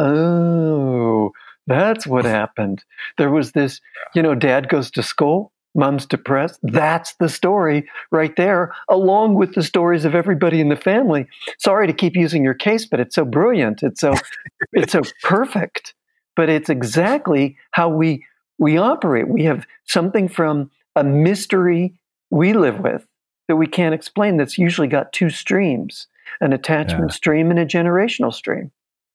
oh, that's what happened. There was this, you know, dad goes to school, mom's depressed. That's the story right there, along with the stories of everybody in the family. Sorry to keep using your case, but it's so brilliant. It's so it's so perfect. But it's exactly how we we operate. We have something from a mystery we live with that we can't explain, that's usually got two streams, an attachment yeah. stream and a generational stream.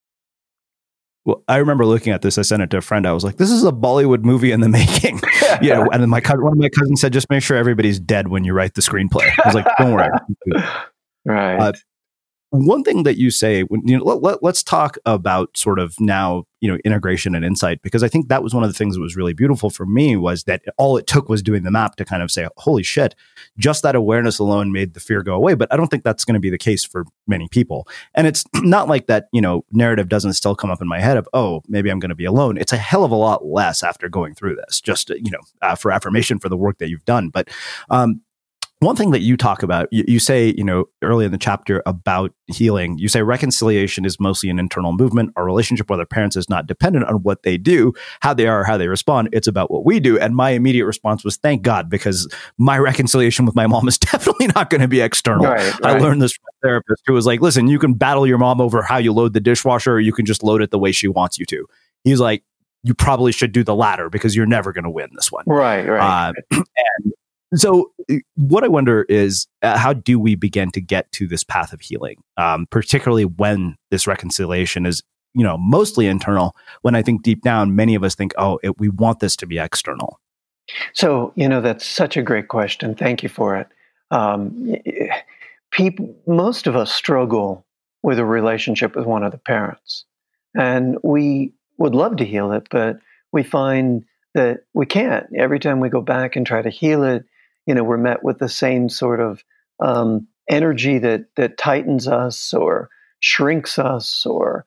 Well, I remember looking at this. I sent it to a friend. I was like, this is a Bollywood movie in the making. Yeah. And then my one of my cousins said, just make sure everybody's dead when you write the screenplay. I was like, don't worry. Right. Uh, one thing that you say, when, you know, let, let, let's talk about sort of now, you know, integration and insight, because I think that was one of the things that was really beautiful for me, was that all it took was doing the map to kind of say, holy shit, just that awareness alone made the fear go away. But I don't think that's going to be the case for many people. And it's not like that, you know, narrative doesn't still come up in my head of, oh, maybe I'm going to be alone. It's a hell of a lot less after going through this, just, you know, uh, for affirmation for the work that you've done. But, um, one thing that you talk about, you, you say, you know, early in the chapter about healing, you say reconciliation is mostly an internal movement. Our relationship with our parents is not dependent on what they do, how they are, or how they respond. It's about what we do. And my immediate response was, thank God, because my reconciliation with my mom is definitely not going to be external. Right, right. I learned this from a therapist who was like, listen, you can battle your mom over how you load the dishwasher, or you can just load it the way she wants you to. He's like, you probably should do the latter because you're never going to win this one. Right, right. Uh, and so what I wonder is, uh, how do we begin to get to this path of healing, um, particularly when this reconciliation is, you know, mostly internal, when I think deep down, many of us think, oh, it, we want this to be external. So, you know, that's such a great question. Thank you for it. Um, people, most of us struggle with a relationship with one of the parents. And we would love to heal it, but we find that we can't. Every time we go back and try to heal it, you know, we're met with the same sort of um, energy that that tightens us or shrinks us, or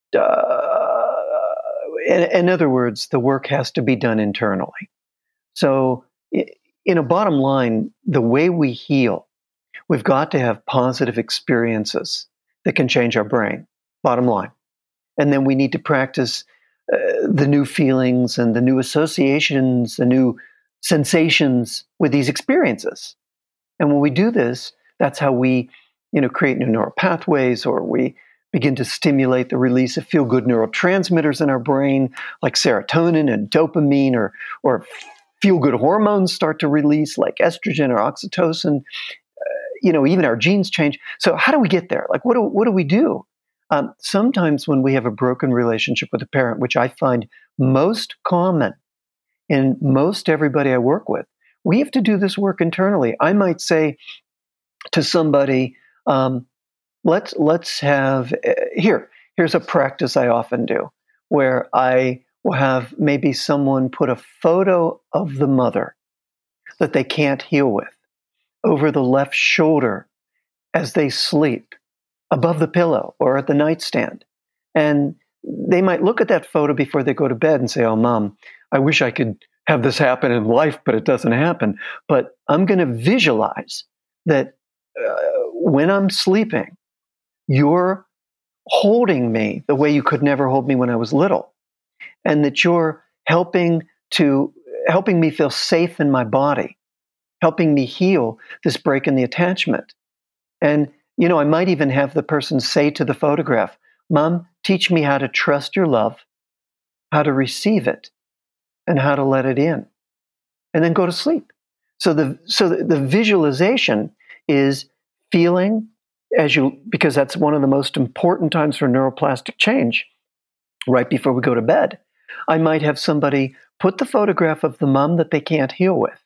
uh, in, in other words, the work has to be done internally. So, in a bottom line, the way we heal, we've got to have positive experiences that can change our brain, bottom line. And then we need to practice uh, the new feelings and the new associations, the new sensations with these experiences. And when we do this, that's how we, you know, create new neural pathways, or we begin to stimulate the release of feel-good neurotransmitters in our brain, like serotonin and dopamine, or or feel-good hormones start to release, like estrogen or oxytocin. Uh, you know, even our genes change. So how do we get there? Like, what do, what do we do? Um, sometimes when we have a broken relationship with a parent, which I find most common in most everybody I work with, we have to do this work internally. I might say to somebody, um, let's let's have, uh, here, here's a practice I often do, where I will have maybe someone put a photo of the mother that they can't heal with over the left shoulder as they sleep, above the pillow or at the nightstand. And they might look at that photo before they go to bed and say, oh, Mom, I wish I could have this happen in life, but it doesn't happen. But I'm going to visualize that uh, when I'm sleeping, you're holding me the way you could never hold me when I was little. And that you're helping to helping me feel safe in my body, helping me heal this break in the attachment. And, you know, I might even have the person say to the photograph, Mom, teach me how to trust your love, how to receive it, and how to let it in, and then go to sleep. So the so the, the visualization is feeling as you, because that's one of the most important times for neuroplastic change, right before we go to bed. I might have somebody put the photograph of the mom that they can't heal with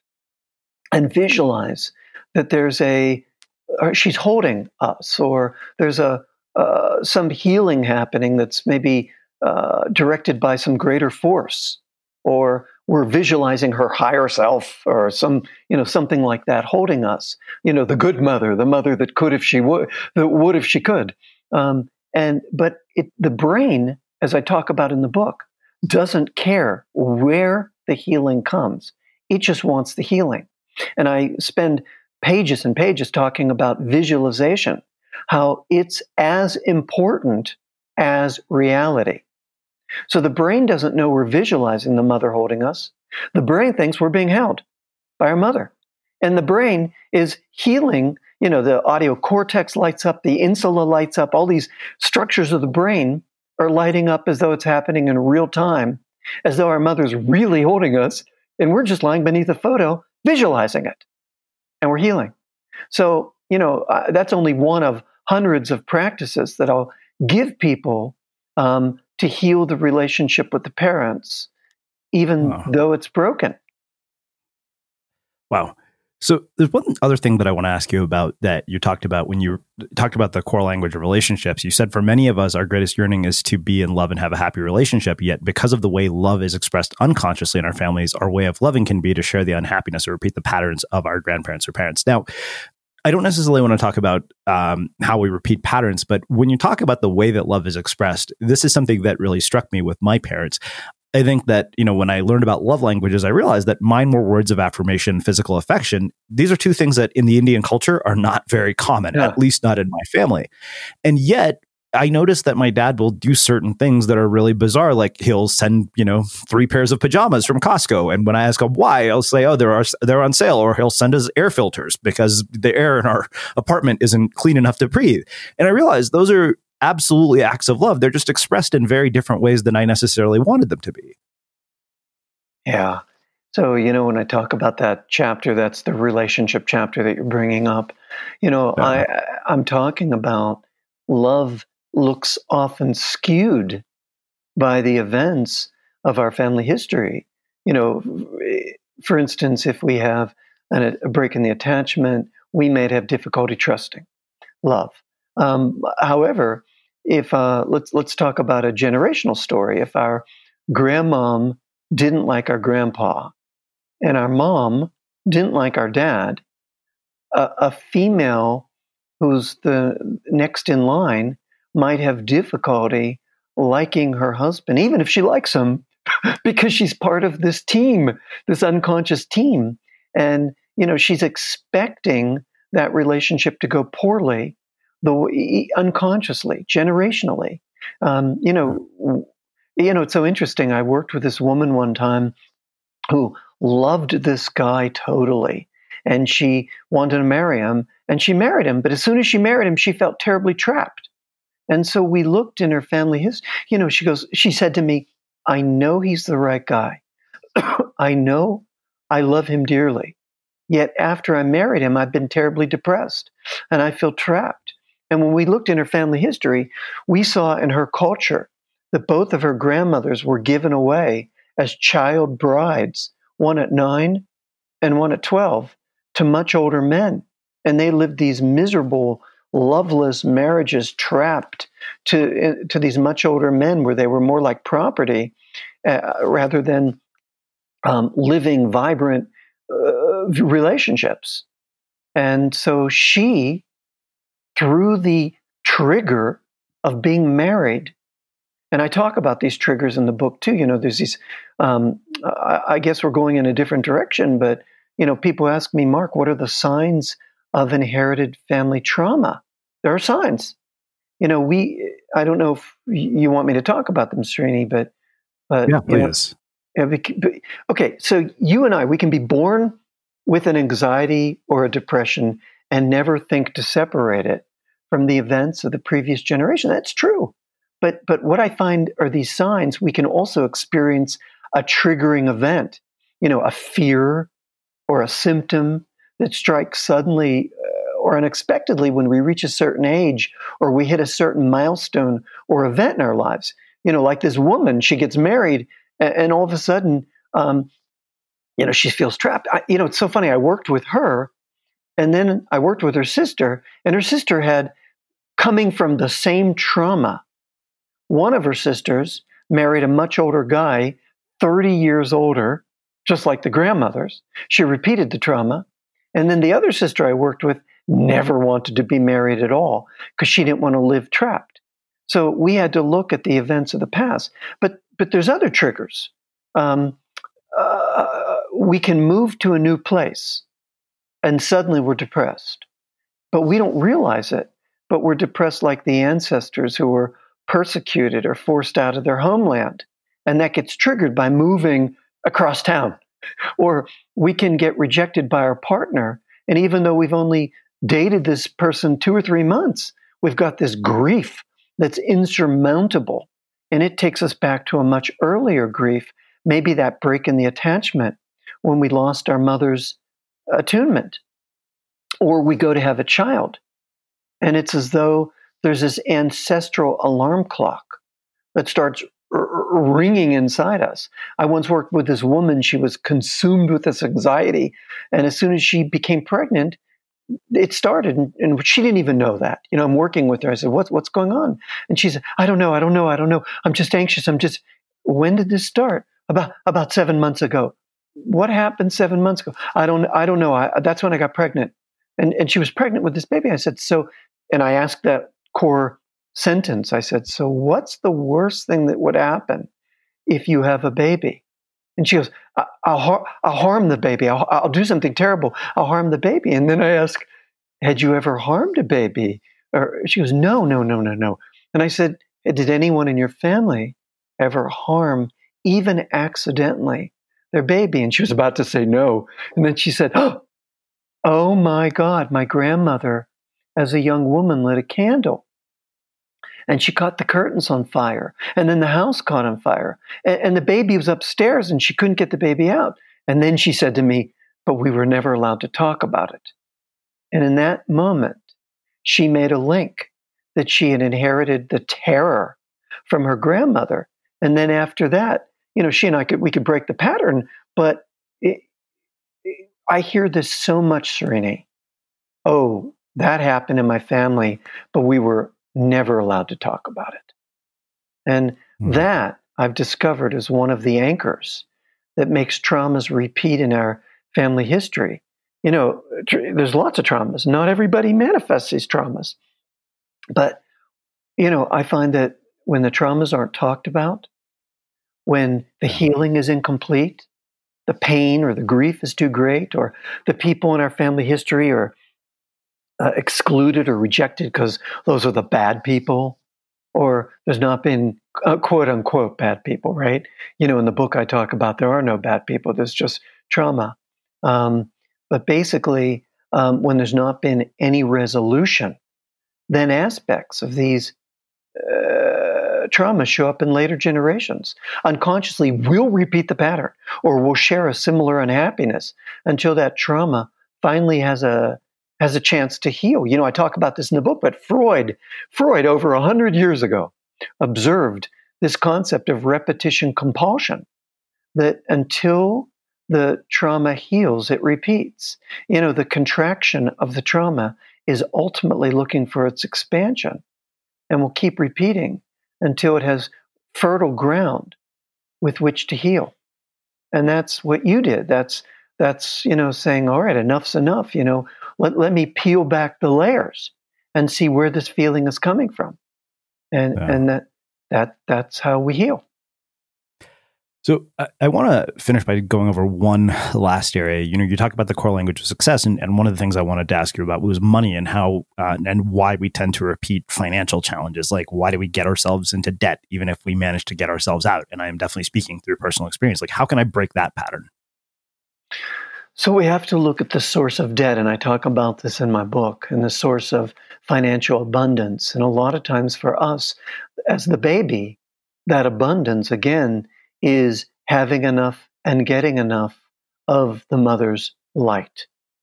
and visualize that there's a, or she's holding us, or there's a uh, some healing happening that's maybe uh, directed by some greater force, or we're visualizing her higher self, or some, you know, something like that holding us. You know, the good mother, the mother that could if she would, that would if she could. Um, and but it, the brain, as I talk about in the book, doesn't care where the healing comes. It just wants the healing. And I spend pages and pages talking about visualization, how it's as important as reality. So the brain doesn't know we're visualizing the mother holding us. The brain thinks we're being held by our mother. And the brain is healing, you know, the audio cortex lights up, the insula lights up, all these structures of the brain are lighting up as though it's happening in real time, as though our mother's really holding us, and we're just lying beneath a photo, visualizing it, and we're healing. So, you know, uh, that's only one of hundreds of practices that I'll give people um, to heal the relationship with the parents, even wow. though it's broken. Wow. So there's one other thing that I want to ask you about that you talked about when you talked about the core language of relationships. You said for many of us, our greatest yearning is to be in love and have a happy relationship. Yet because of the way love is expressed unconsciously in our families, our way of loving can be to share the unhappiness or repeat the patterns of our grandparents or parents. Now, I don't necessarily want to talk about um, how we repeat patterns, but when you talk about the way that love is expressed, this is something that really struck me with my parents. I think that, you know, when I learned about love languages, I realized that mine were words of affirmation, physical affection. These are two things that in the Indian culture are not very common, yeah. at least not in my family. And yet I noticed that my dad will do certain things that are really bizarre. Like he'll send, you know, three pairs of pajamas from Costco. And when I ask him why, I'll say, oh, they're, are, they're on sale. Or he'll send us air filters because the air in our apartment isn't clean enough to breathe. And I realized those are absolutely acts of love. They're just expressed in very different ways than I necessarily wanted them to be. Yeah. So, you know, when I talk about that chapter, that's the relationship chapter that you're bringing up. You know, Yeah. I, I'm talking about love looks often skewed by the events of our family history. You know, for instance, if we have an, a break in the attachment, we may have difficulty trusting love. Um, however, if uh, let's let's talk about a generational story. If our grandmom didn't like our grandpa, and our mom didn't like our dad, a, a female who's the next in line might have difficulty liking her husband, even if she likes him, because she's part of this team, this unconscious team. And, you know, she's expecting that relationship to go poorly, though unconsciously, generationally. Um, you know, you know, it's so interesting. I worked with this woman one time who loved this guy totally, and she wanted to marry him, and she married him. But as soon as she married him, she felt terribly trapped. And so we looked in her family history. You know, she goes, she said to me, I know he's the right guy. I know I love him dearly. Yet after I married him, I've been terribly depressed and I feel trapped. And when we looked in her family history, we saw in her culture that both of her grandmothers were given away as child brides, one at nine and one at twelve, to much older men. And they lived these miserable, loveless marriages, trapped to, to these much older men where they were more like property uh, rather than um, living, vibrant uh, relationships. And so she, through the trigger of being married, and I talk about these triggers in the book too. You know, there's these, um, I, I guess we're going in a different direction, but, you know, people ask me, Mark, what are the signs of inherited family trauma? There are signs. You know, we, I don't know if you want me to talk about them, Srini, but, but yeah, please. You know, okay. So you and I, we can be born with an anxiety or a depression and never think to separate it from the events of the previous generation. That's true. But but what I find are these signs. We can also experience a triggering event, you know, a fear or a symptom that strikes suddenly uh, or unexpectedly when we reach a certain age or we hit a certain milestone or event in our lives. You know, like this woman, she gets married and, and all of a sudden, um, you know, she feels trapped. I, you know, it's so funny. I worked with her and then I worked with her sister, and her sister had, coming from the same trauma, one of her sisters married a much older guy, thirty years older, just like the grandmothers. She repeated the trauma. And then the other sister I worked with never wanted to be married at all because she didn't want to live trapped. So we had to look at the events of the past. But but there's other triggers. Um, uh, we can move to a new place and suddenly we're depressed. But we don't realize it. But we're depressed like the ancestors who were persecuted or forced out of their homeland. And that gets triggered by moving across town. Or we can get rejected by our partner. And even though we've only dated this person two or three months, we've got this grief that's insurmountable. And it takes us back to a much earlier grief, maybe that break in the attachment when we lost our mother's attunement. Or we go to have a child. And it's as though there's this ancestral alarm clock that starts r- ringing inside us. I once worked with this woman. She was consumed with this anxiety. And as soon as she became pregnant, it started. And, and she didn't even know that. You know, I'm working with her. I said, What, what's going on? And she said, I don't know. I don't know. I don't know. I'm just anxious. I'm just, when did this start? About, about seven months ago. What happened seven months ago? I don't, I don't know. I, that's when I got pregnant. And, and she was pregnant with this baby. I said, so, and I asked that core sentence. I said, so what's the worst thing that would happen if you have a baby? And she goes, I- I'll, har- I'll harm the baby. I'll, I'll do something terrible. I'll harm the baby. And then I ask, had you ever harmed a baby? Or she goes, no, no, no, no, no. And I said, did anyone in your family ever harm, even accidentally, their baby? And she was about to say no. And then she said, oh, oh my God, my grandmother, as a young woman, lit a candle. and she caught the curtains on fire, and then the house caught on fire, and, and the baby was upstairs, and she couldn't get the baby out. And then she said to me, but we were never allowed to talk about it. And in that moment, she made a link that she had inherited the terror from her grandmother. And then after that, you know, she and I could, we could break the pattern, but it, it, I hear this so much, Srini. Oh, that happened in my family, but we were never allowed to talk about it. And mm-hmm. that I've discovered is one of the anchors that makes traumas repeat in our family history. You know, tr- there's lots of traumas. Not everybody manifests these traumas. But, you know, I find that when the traumas aren't talked about, when the healing is incomplete, the pain or the grief is too great, or the people in our family history are uh, excluded or rejected because those are the bad people, or there's not been uh, quote unquote bad people, right? You know, in the book I talk about there are no bad people. There's just trauma. Um, but basically, um, when there's not been any resolution, then aspects of these uh, traumas show up in later generations. Unconsciously, we'll repeat the pattern, or we'll share a similar unhappiness until that trauma finally has a has a chance to heal. You know, I talk about this in the book, but Freud, Freud over a hundred years ago, observed this concept of repetition compulsion, that until the trauma heals, it repeats. You know, the contraction of the trauma is ultimately looking for its expansion, and will keep repeating until it has fertile ground with which to heal. And that's what you did. That's, that's, you know, saying, all right, enough's enough. You know, let, let me peel back the layers and see where this feeling is coming from. And, yeah. and that, that, that's how we heal. So I, I want to finish by going over one last area. You know, you talk about the core language of success, and, and one of the things I wanted to ask you about was money and how uh, and why we tend to repeat financial challenges. Like, why do we get ourselves into debt even if we manage to get ourselves out? And I am definitely speaking through personal experience. Like, how can I break that pattern? So we have to look at the source of debt, and I talk about this in my book, and the source of financial abundance. And a lot of times for us, as the baby, that abundance, again, is having enough and getting enough of the mother's light.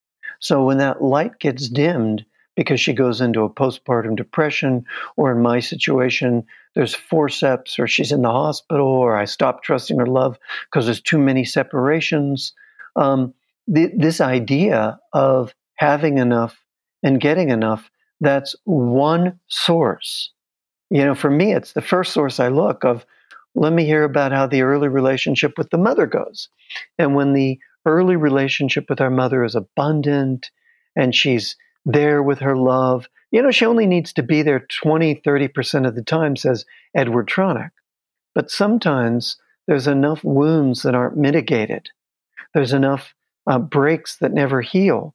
So when that light gets dimmed because she goes into a postpartum depression, or in my situation, there's forceps, or she's in the hospital, or I stop trusting her love because there's too many separations, um, th- this idea of having enough and getting enough, that's one source. You know, for me, it's the first source I look of. Let me hear about how the early relationship with the mother goes. And when the early relationship with our mother is abundant and she's there with her love, you know, she only needs to be there twenty, thirty percent of the time, says Edward Tronick. But sometimes there's enough wounds that aren't mitigated. There's enough uh, breaks that never heal,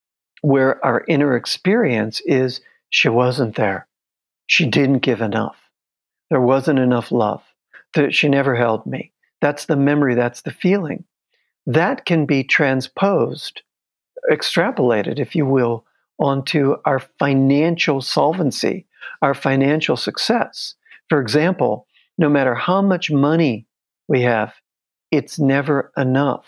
where our inner experience is she wasn't there. She didn't give enough. There wasn't enough love. That she never held me. That's the memory, that's the feeling. That can be transposed, extrapolated, if you will, onto our financial solvency, our financial success. For example, no matter how much money we have, it's never enough.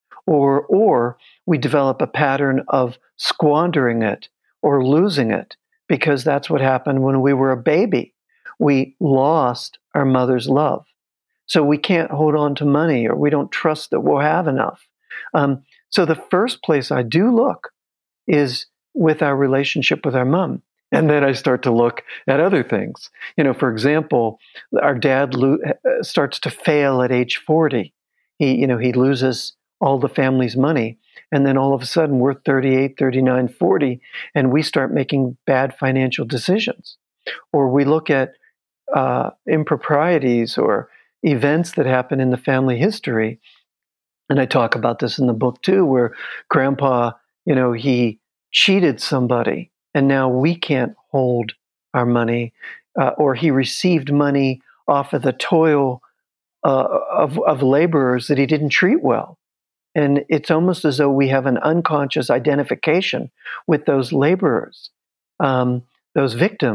Or, or we develop a pattern of squandering it or losing it, because that's what happened when we were a baby. We lost our mother's love. So we can't hold on to money, or we don't trust that we'll have enough. Um, so the first place I do look is with our relationship with our mom. And then I start to look at other things. You know, for example, our dad lo- starts to fail at age forty. He, you know, he loses all the family's money. And then all of a sudden we're thirty-eight, thirty-nine, forty, and we start making bad financial decisions. Or we look at uh, improprieties or events that happen in the family history. And I talk about this in the book too, where grandpa, you know, he cheated somebody and now we can't hold our money, uh, or he received money off of the toil uh, of, of laborers that he didn't treat well. And it's almost as though we have an unconscious identification with those laborers, um, those victims,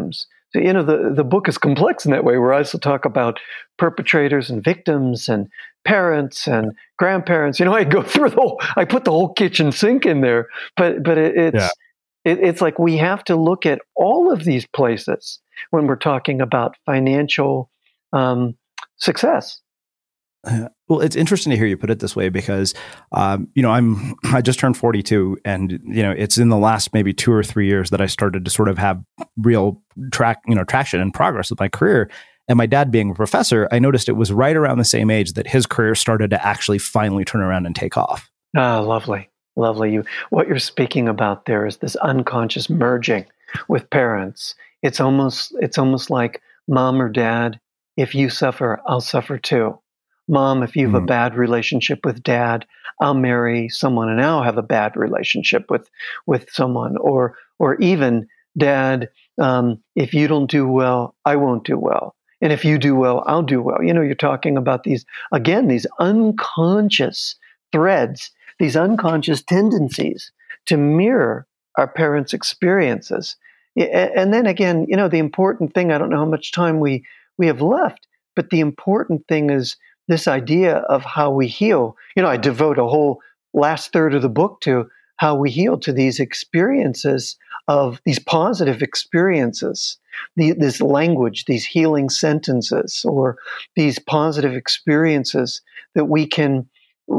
so, you know, the, the book is complex in that way, where I also talk about perpetrators and victims and parents and grandparents. You know, I go through the whole, I put the whole kitchen sink in there, but, but it, it's, yeah. it, it's like we have to look at all of these places when we're talking about financial um, success. Uh, well, it's interesting to hear you put it this way because, um, you know, I'm, I just turned forty-two and, you know, it's in the last maybe two or three years that I started to sort of have real track, you know, traction and progress with my career. And my dad being a professor, I noticed it was right around the same age that his career started to actually finally turn around and take off. Ah, lovely. Lovely. You, what you're speaking about there is this unconscious merging with parents. It's almost, it's almost like mom or dad, if you suffer, I'll suffer too. Mom, if you have mm-hmm. a bad relationship with dad, I'll marry someone and I'll have a bad relationship with, with someone. Or, or even dad, um, if you don't do well, I won't do well. And if you do well, I'll do well. You know, you're talking about these, again, these unconscious threads, these unconscious tendencies to mirror our parents' experiences. And then again, you know, the important thing, I don't know how much time we, we have left, but the important thing is this idea of how we heal. You know, I devote a whole last third of the book to how we heal, to these experiences of these positive experiences, the, this language, these healing sentences, or these positive experiences that we can r-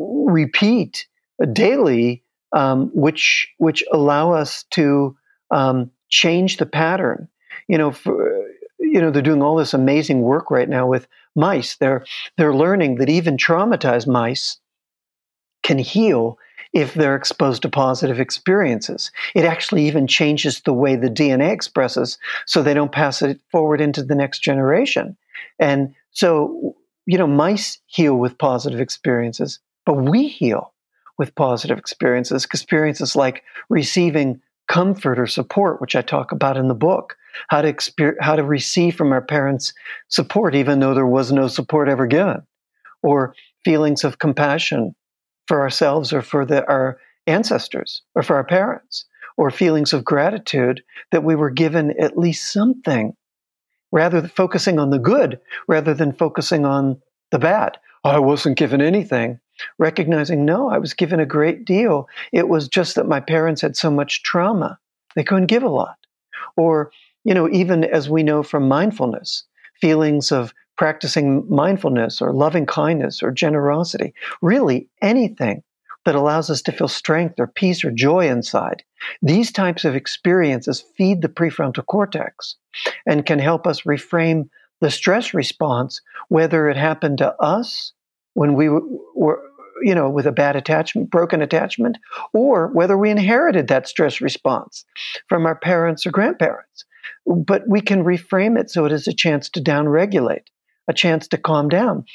repeat daily, um, which which allow us to um, change the pattern. You know, for, you know, they're doing all this amazing work right now with mice. They're they're learning that even traumatized mice can heal if they're exposed to positive experiences. It actually even changes the way the D N A expresses, so they don't pass it forward into the next generation. And so, you know, mice heal with positive experiences, but we heal with positive experiences, experiences like receiving comfort or support, which I talk about in the book, how to exper- how to receive from our parents support, even though there was no support ever given, or feelings of compassion for ourselves or for the, our ancestors or for our parents, or feelings of gratitude that we were given at least something, rather than focusing on the good, rather than focusing on the bad. Oh, I wasn't given anything. Recognizing, no, I was given a great deal. It was just that my parents had so much trauma, they couldn't give a lot. Or, you know, even as we know from mindfulness, feelings of practicing mindfulness or loving kindness or generosity, really anything that allows us to feel strength or peace or joy inside. These types of experiences feed the prefrontal cortex and can help us reframe the stress response, whether it happened to us when we were, you know, with a bad attachment, broken attachment, or whether we inherited that stress response from our parents or grandparents. But we can reframe it so it is a chance to downregulate, a chance to calm down.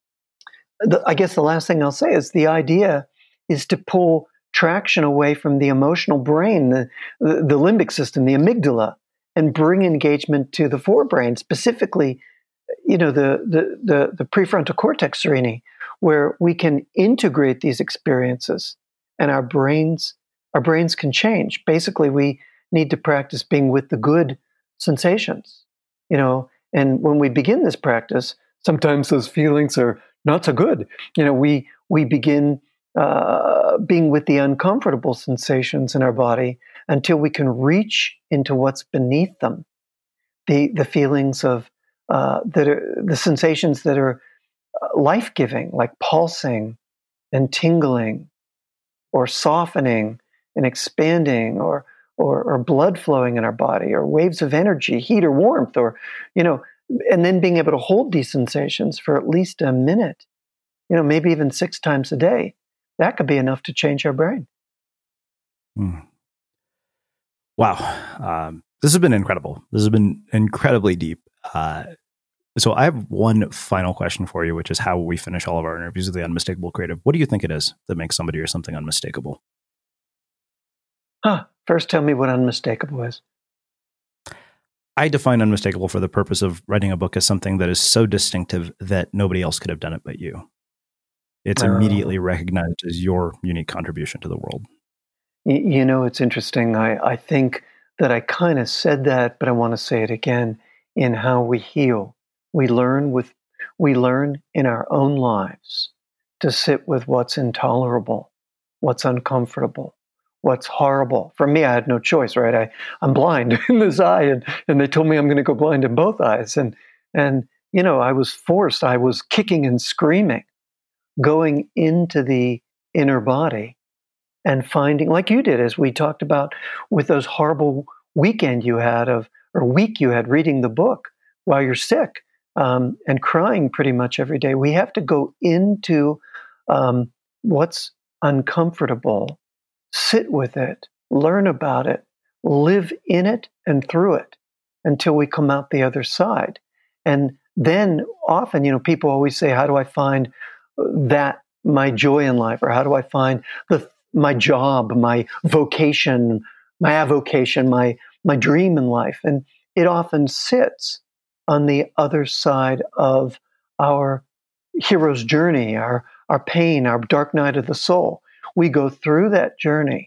The, I guess the last thing I'll say is the idea is to pull traction away from the emotional brain, the, the, the limbic system, the amygdala, and bring engagement to the forebrain, specifically, you know, the, the, the, the prefrontal cortex arena, where we can integrate these experiences and our brains, our brains can change. Basically, we need to practice being with the good sensations, you know, and when we begin this practice, sometimes those feelings are not so good. You know, we, we begin uh, being with the uncomfortable sensations in our body until we can reach into what's beneath them. The, the feelings of, uh, that are, the sensations that are life-giving, like pulsing and tingling, or softening and expanding, or, or or blood flowing in our body, or waves of energy, heat or warmth, or, you know, and then being able to hold these sensations for at least a minute, you know, maybe even six times a day. That could be enough to change our brain. Hmm. Wow. Um, this has been incredible. This has been incredibly deep. Uh, So I have one final question for you, which is how we finish all of our interviews with the Unmistakable Creative. What do you think it is that makes somebody or something unmistakable? Huh. First, tell me what unmistakable is. I define unmistakable for the purpose of writing a book as something that is so distinctive that nobody else could have done it but you. It's Oh. immediately recognized as your unique contribution to the world. You know, it's interesting. I, I think that I kind of said that, but I want to say it again in how we heal. We learn with, we learn in our own lives to sit with what's intolerable, what's uncomfortable, what's horrible. For me, I had no choice, right? I, I'm blind in this eye, and, and they told me I'm going to go blind in both eyes. And, and, you know, I was forced, I was kicking and screaming, going into the inner body and finding, like you did, as we talked about with those horrible weekend you had of, or week you had reading the book while you're sick um, and crying pretty much every day. We have to go into um, what's uncomfortable, sit with it, learn about it, live in it and through it until we come out the other side. And then often, you know, people always say, how do I find that, my joy in life, or how do I find the my job, my vocation, my avocation, my my dream in life? And it often sits on the other side of our hero's journey, our our pain, our dark night of the soul. We go through that journey,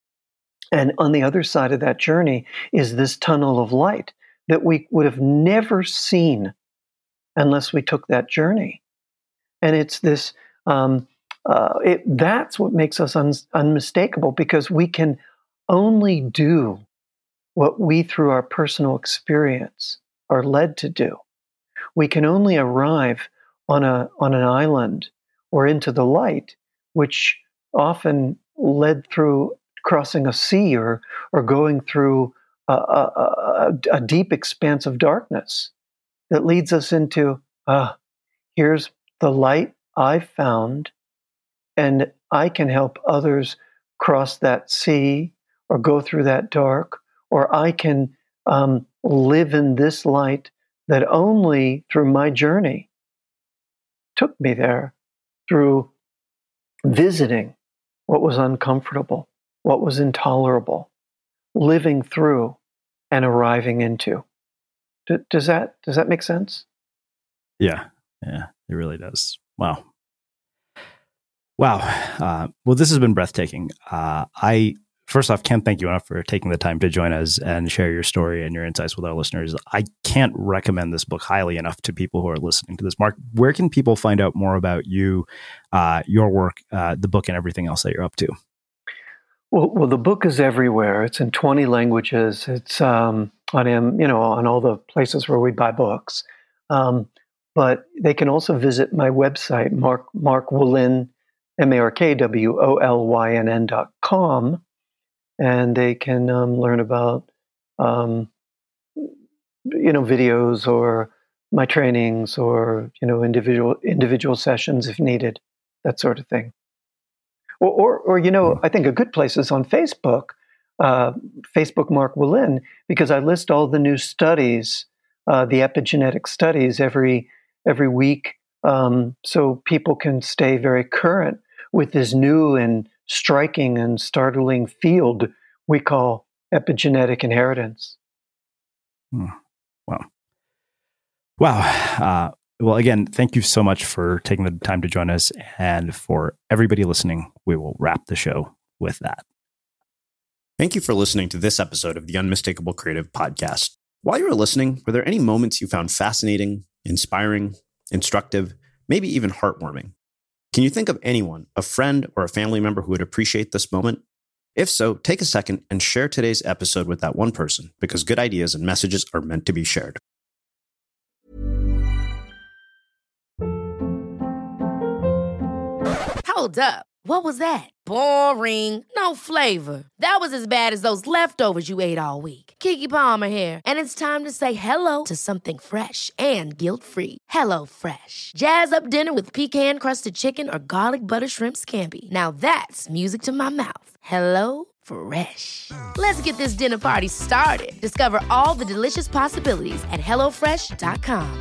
and on the other side of that journey is this tunnel of light that we would have never seen unless we took that journey. And it's this, um, uh, it, that's what makes us un- unmistakable, because we can only do what we, through our personal experience, are led to do. We can only arrive on a on an island or into the light, which often led through crossing a sea or or going through a, a, a, a deep expanse of darkness that leads us into, ah, here's the light I've found, and I can help others cross that sea or go through that dark, or I can um, live in this light that only through my journey took me there, through visiting what was uncomfortable, what was intolerable, living through and arriving into. D- does that does that make sense? Yeah, yeah, it really does. Wow. Wow. Uh, well, this has been breathtaking. Uh, I, first off, can't thank you enough for taking the time to join us and share your story and your insights with our listeners. I can't recommend this book highly enough to people who are listening to this. Mark, where can people find out more about you, uh, your work, uh, the book, and everything else that you're up to? Well, well, the book is everywhere. It's in twenty languages. It's um, on, you know, on all the places where we buy books. Um, but they can also visit my website, Mark Mark Wolynn, M A R K W O L Y N N dot com, and they can um, learn about, um, you know, videos or my trainings or, you know, individual individual sessions if needed, that sort of thing. Or, or, or you know, I think a good place is on Facebook, uh, Facebook Mark Wolynn, because I list all the new studies, uh, the epigenetic studies every every week, um, so people can stay very current with this new and striking and startling field we call epigenetic inheritance. Hmm. Wow. Wow. Uh, well, again, thank you so much for taking the time to join us. And for everybody listening, we will wrap the show with that. Thank you for listening to this episode of the Unmistakable Creative Podcast. While you were listening, were there any moments you found fascinating, inspiring, instructive, maybe even heartwarming? Can you think of anyone, a friend or a family member who would appreciate this moment? If so, take a second and share today's episode with that one person, because good ideas and messages are meant to be shared. Hold up. What was that? Boring. No flavor. That was as bad as those leftovers you ate all week. Keke Palmer here, and it's time to say hello to something fresh and guilt-free. Hello Fresh. Jazz up dinner with pecan-crusted chicken or garlic butter shrimp scampi. Now that's music to my mouth. Hello Fresh. Let's get this dinner party started. Discover all the delicious possibilities at hello fresh dot com.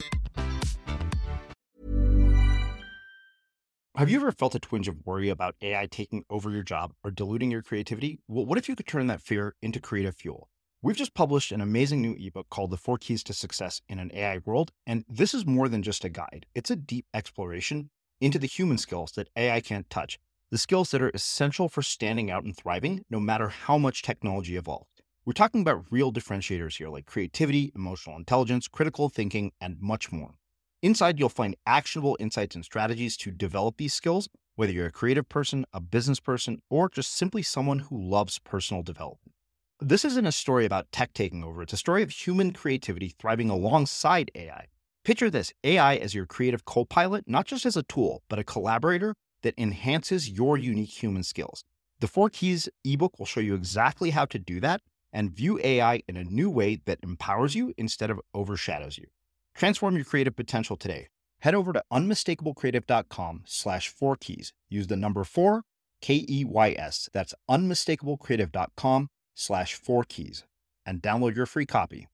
Have you ever felt a twinge of worry about A I taking over your job or diluting your creativity? Well, what if you could turn that fear into creative fuel? We've just published an amazing new ebook called The Four Keys to Success in an A I World, and this is more than just a guide. It's a deep exploration into the human skills that A I can't touch, the skills that are essential for standing out and thriving, no matter how much technology evolved. We're talking about real differentiators here like creativity, emotional intelligence, critical thinking, and much more. Inside, you'll find actionable insights and strategies to develop these skills, whether you're a creative person, a business person, or just simply someone who loves personal development. This isn't a story about tech taking over. It's a story of human creativity thriving alongside A I. Picture this, A I as your creative co-pilot, not just as a tool, but a collaborator that enhances your unique human skills. The Four Keys ebook will show you exactly how to do that and view A I in a new way that empowers you instead of overshadows you. Transform your creative potential today. Head over to unmistakablecreative.com slash four keys. Use the number four, K E Y S. That's unmistakablecreative.com slash four keys and download your free copy.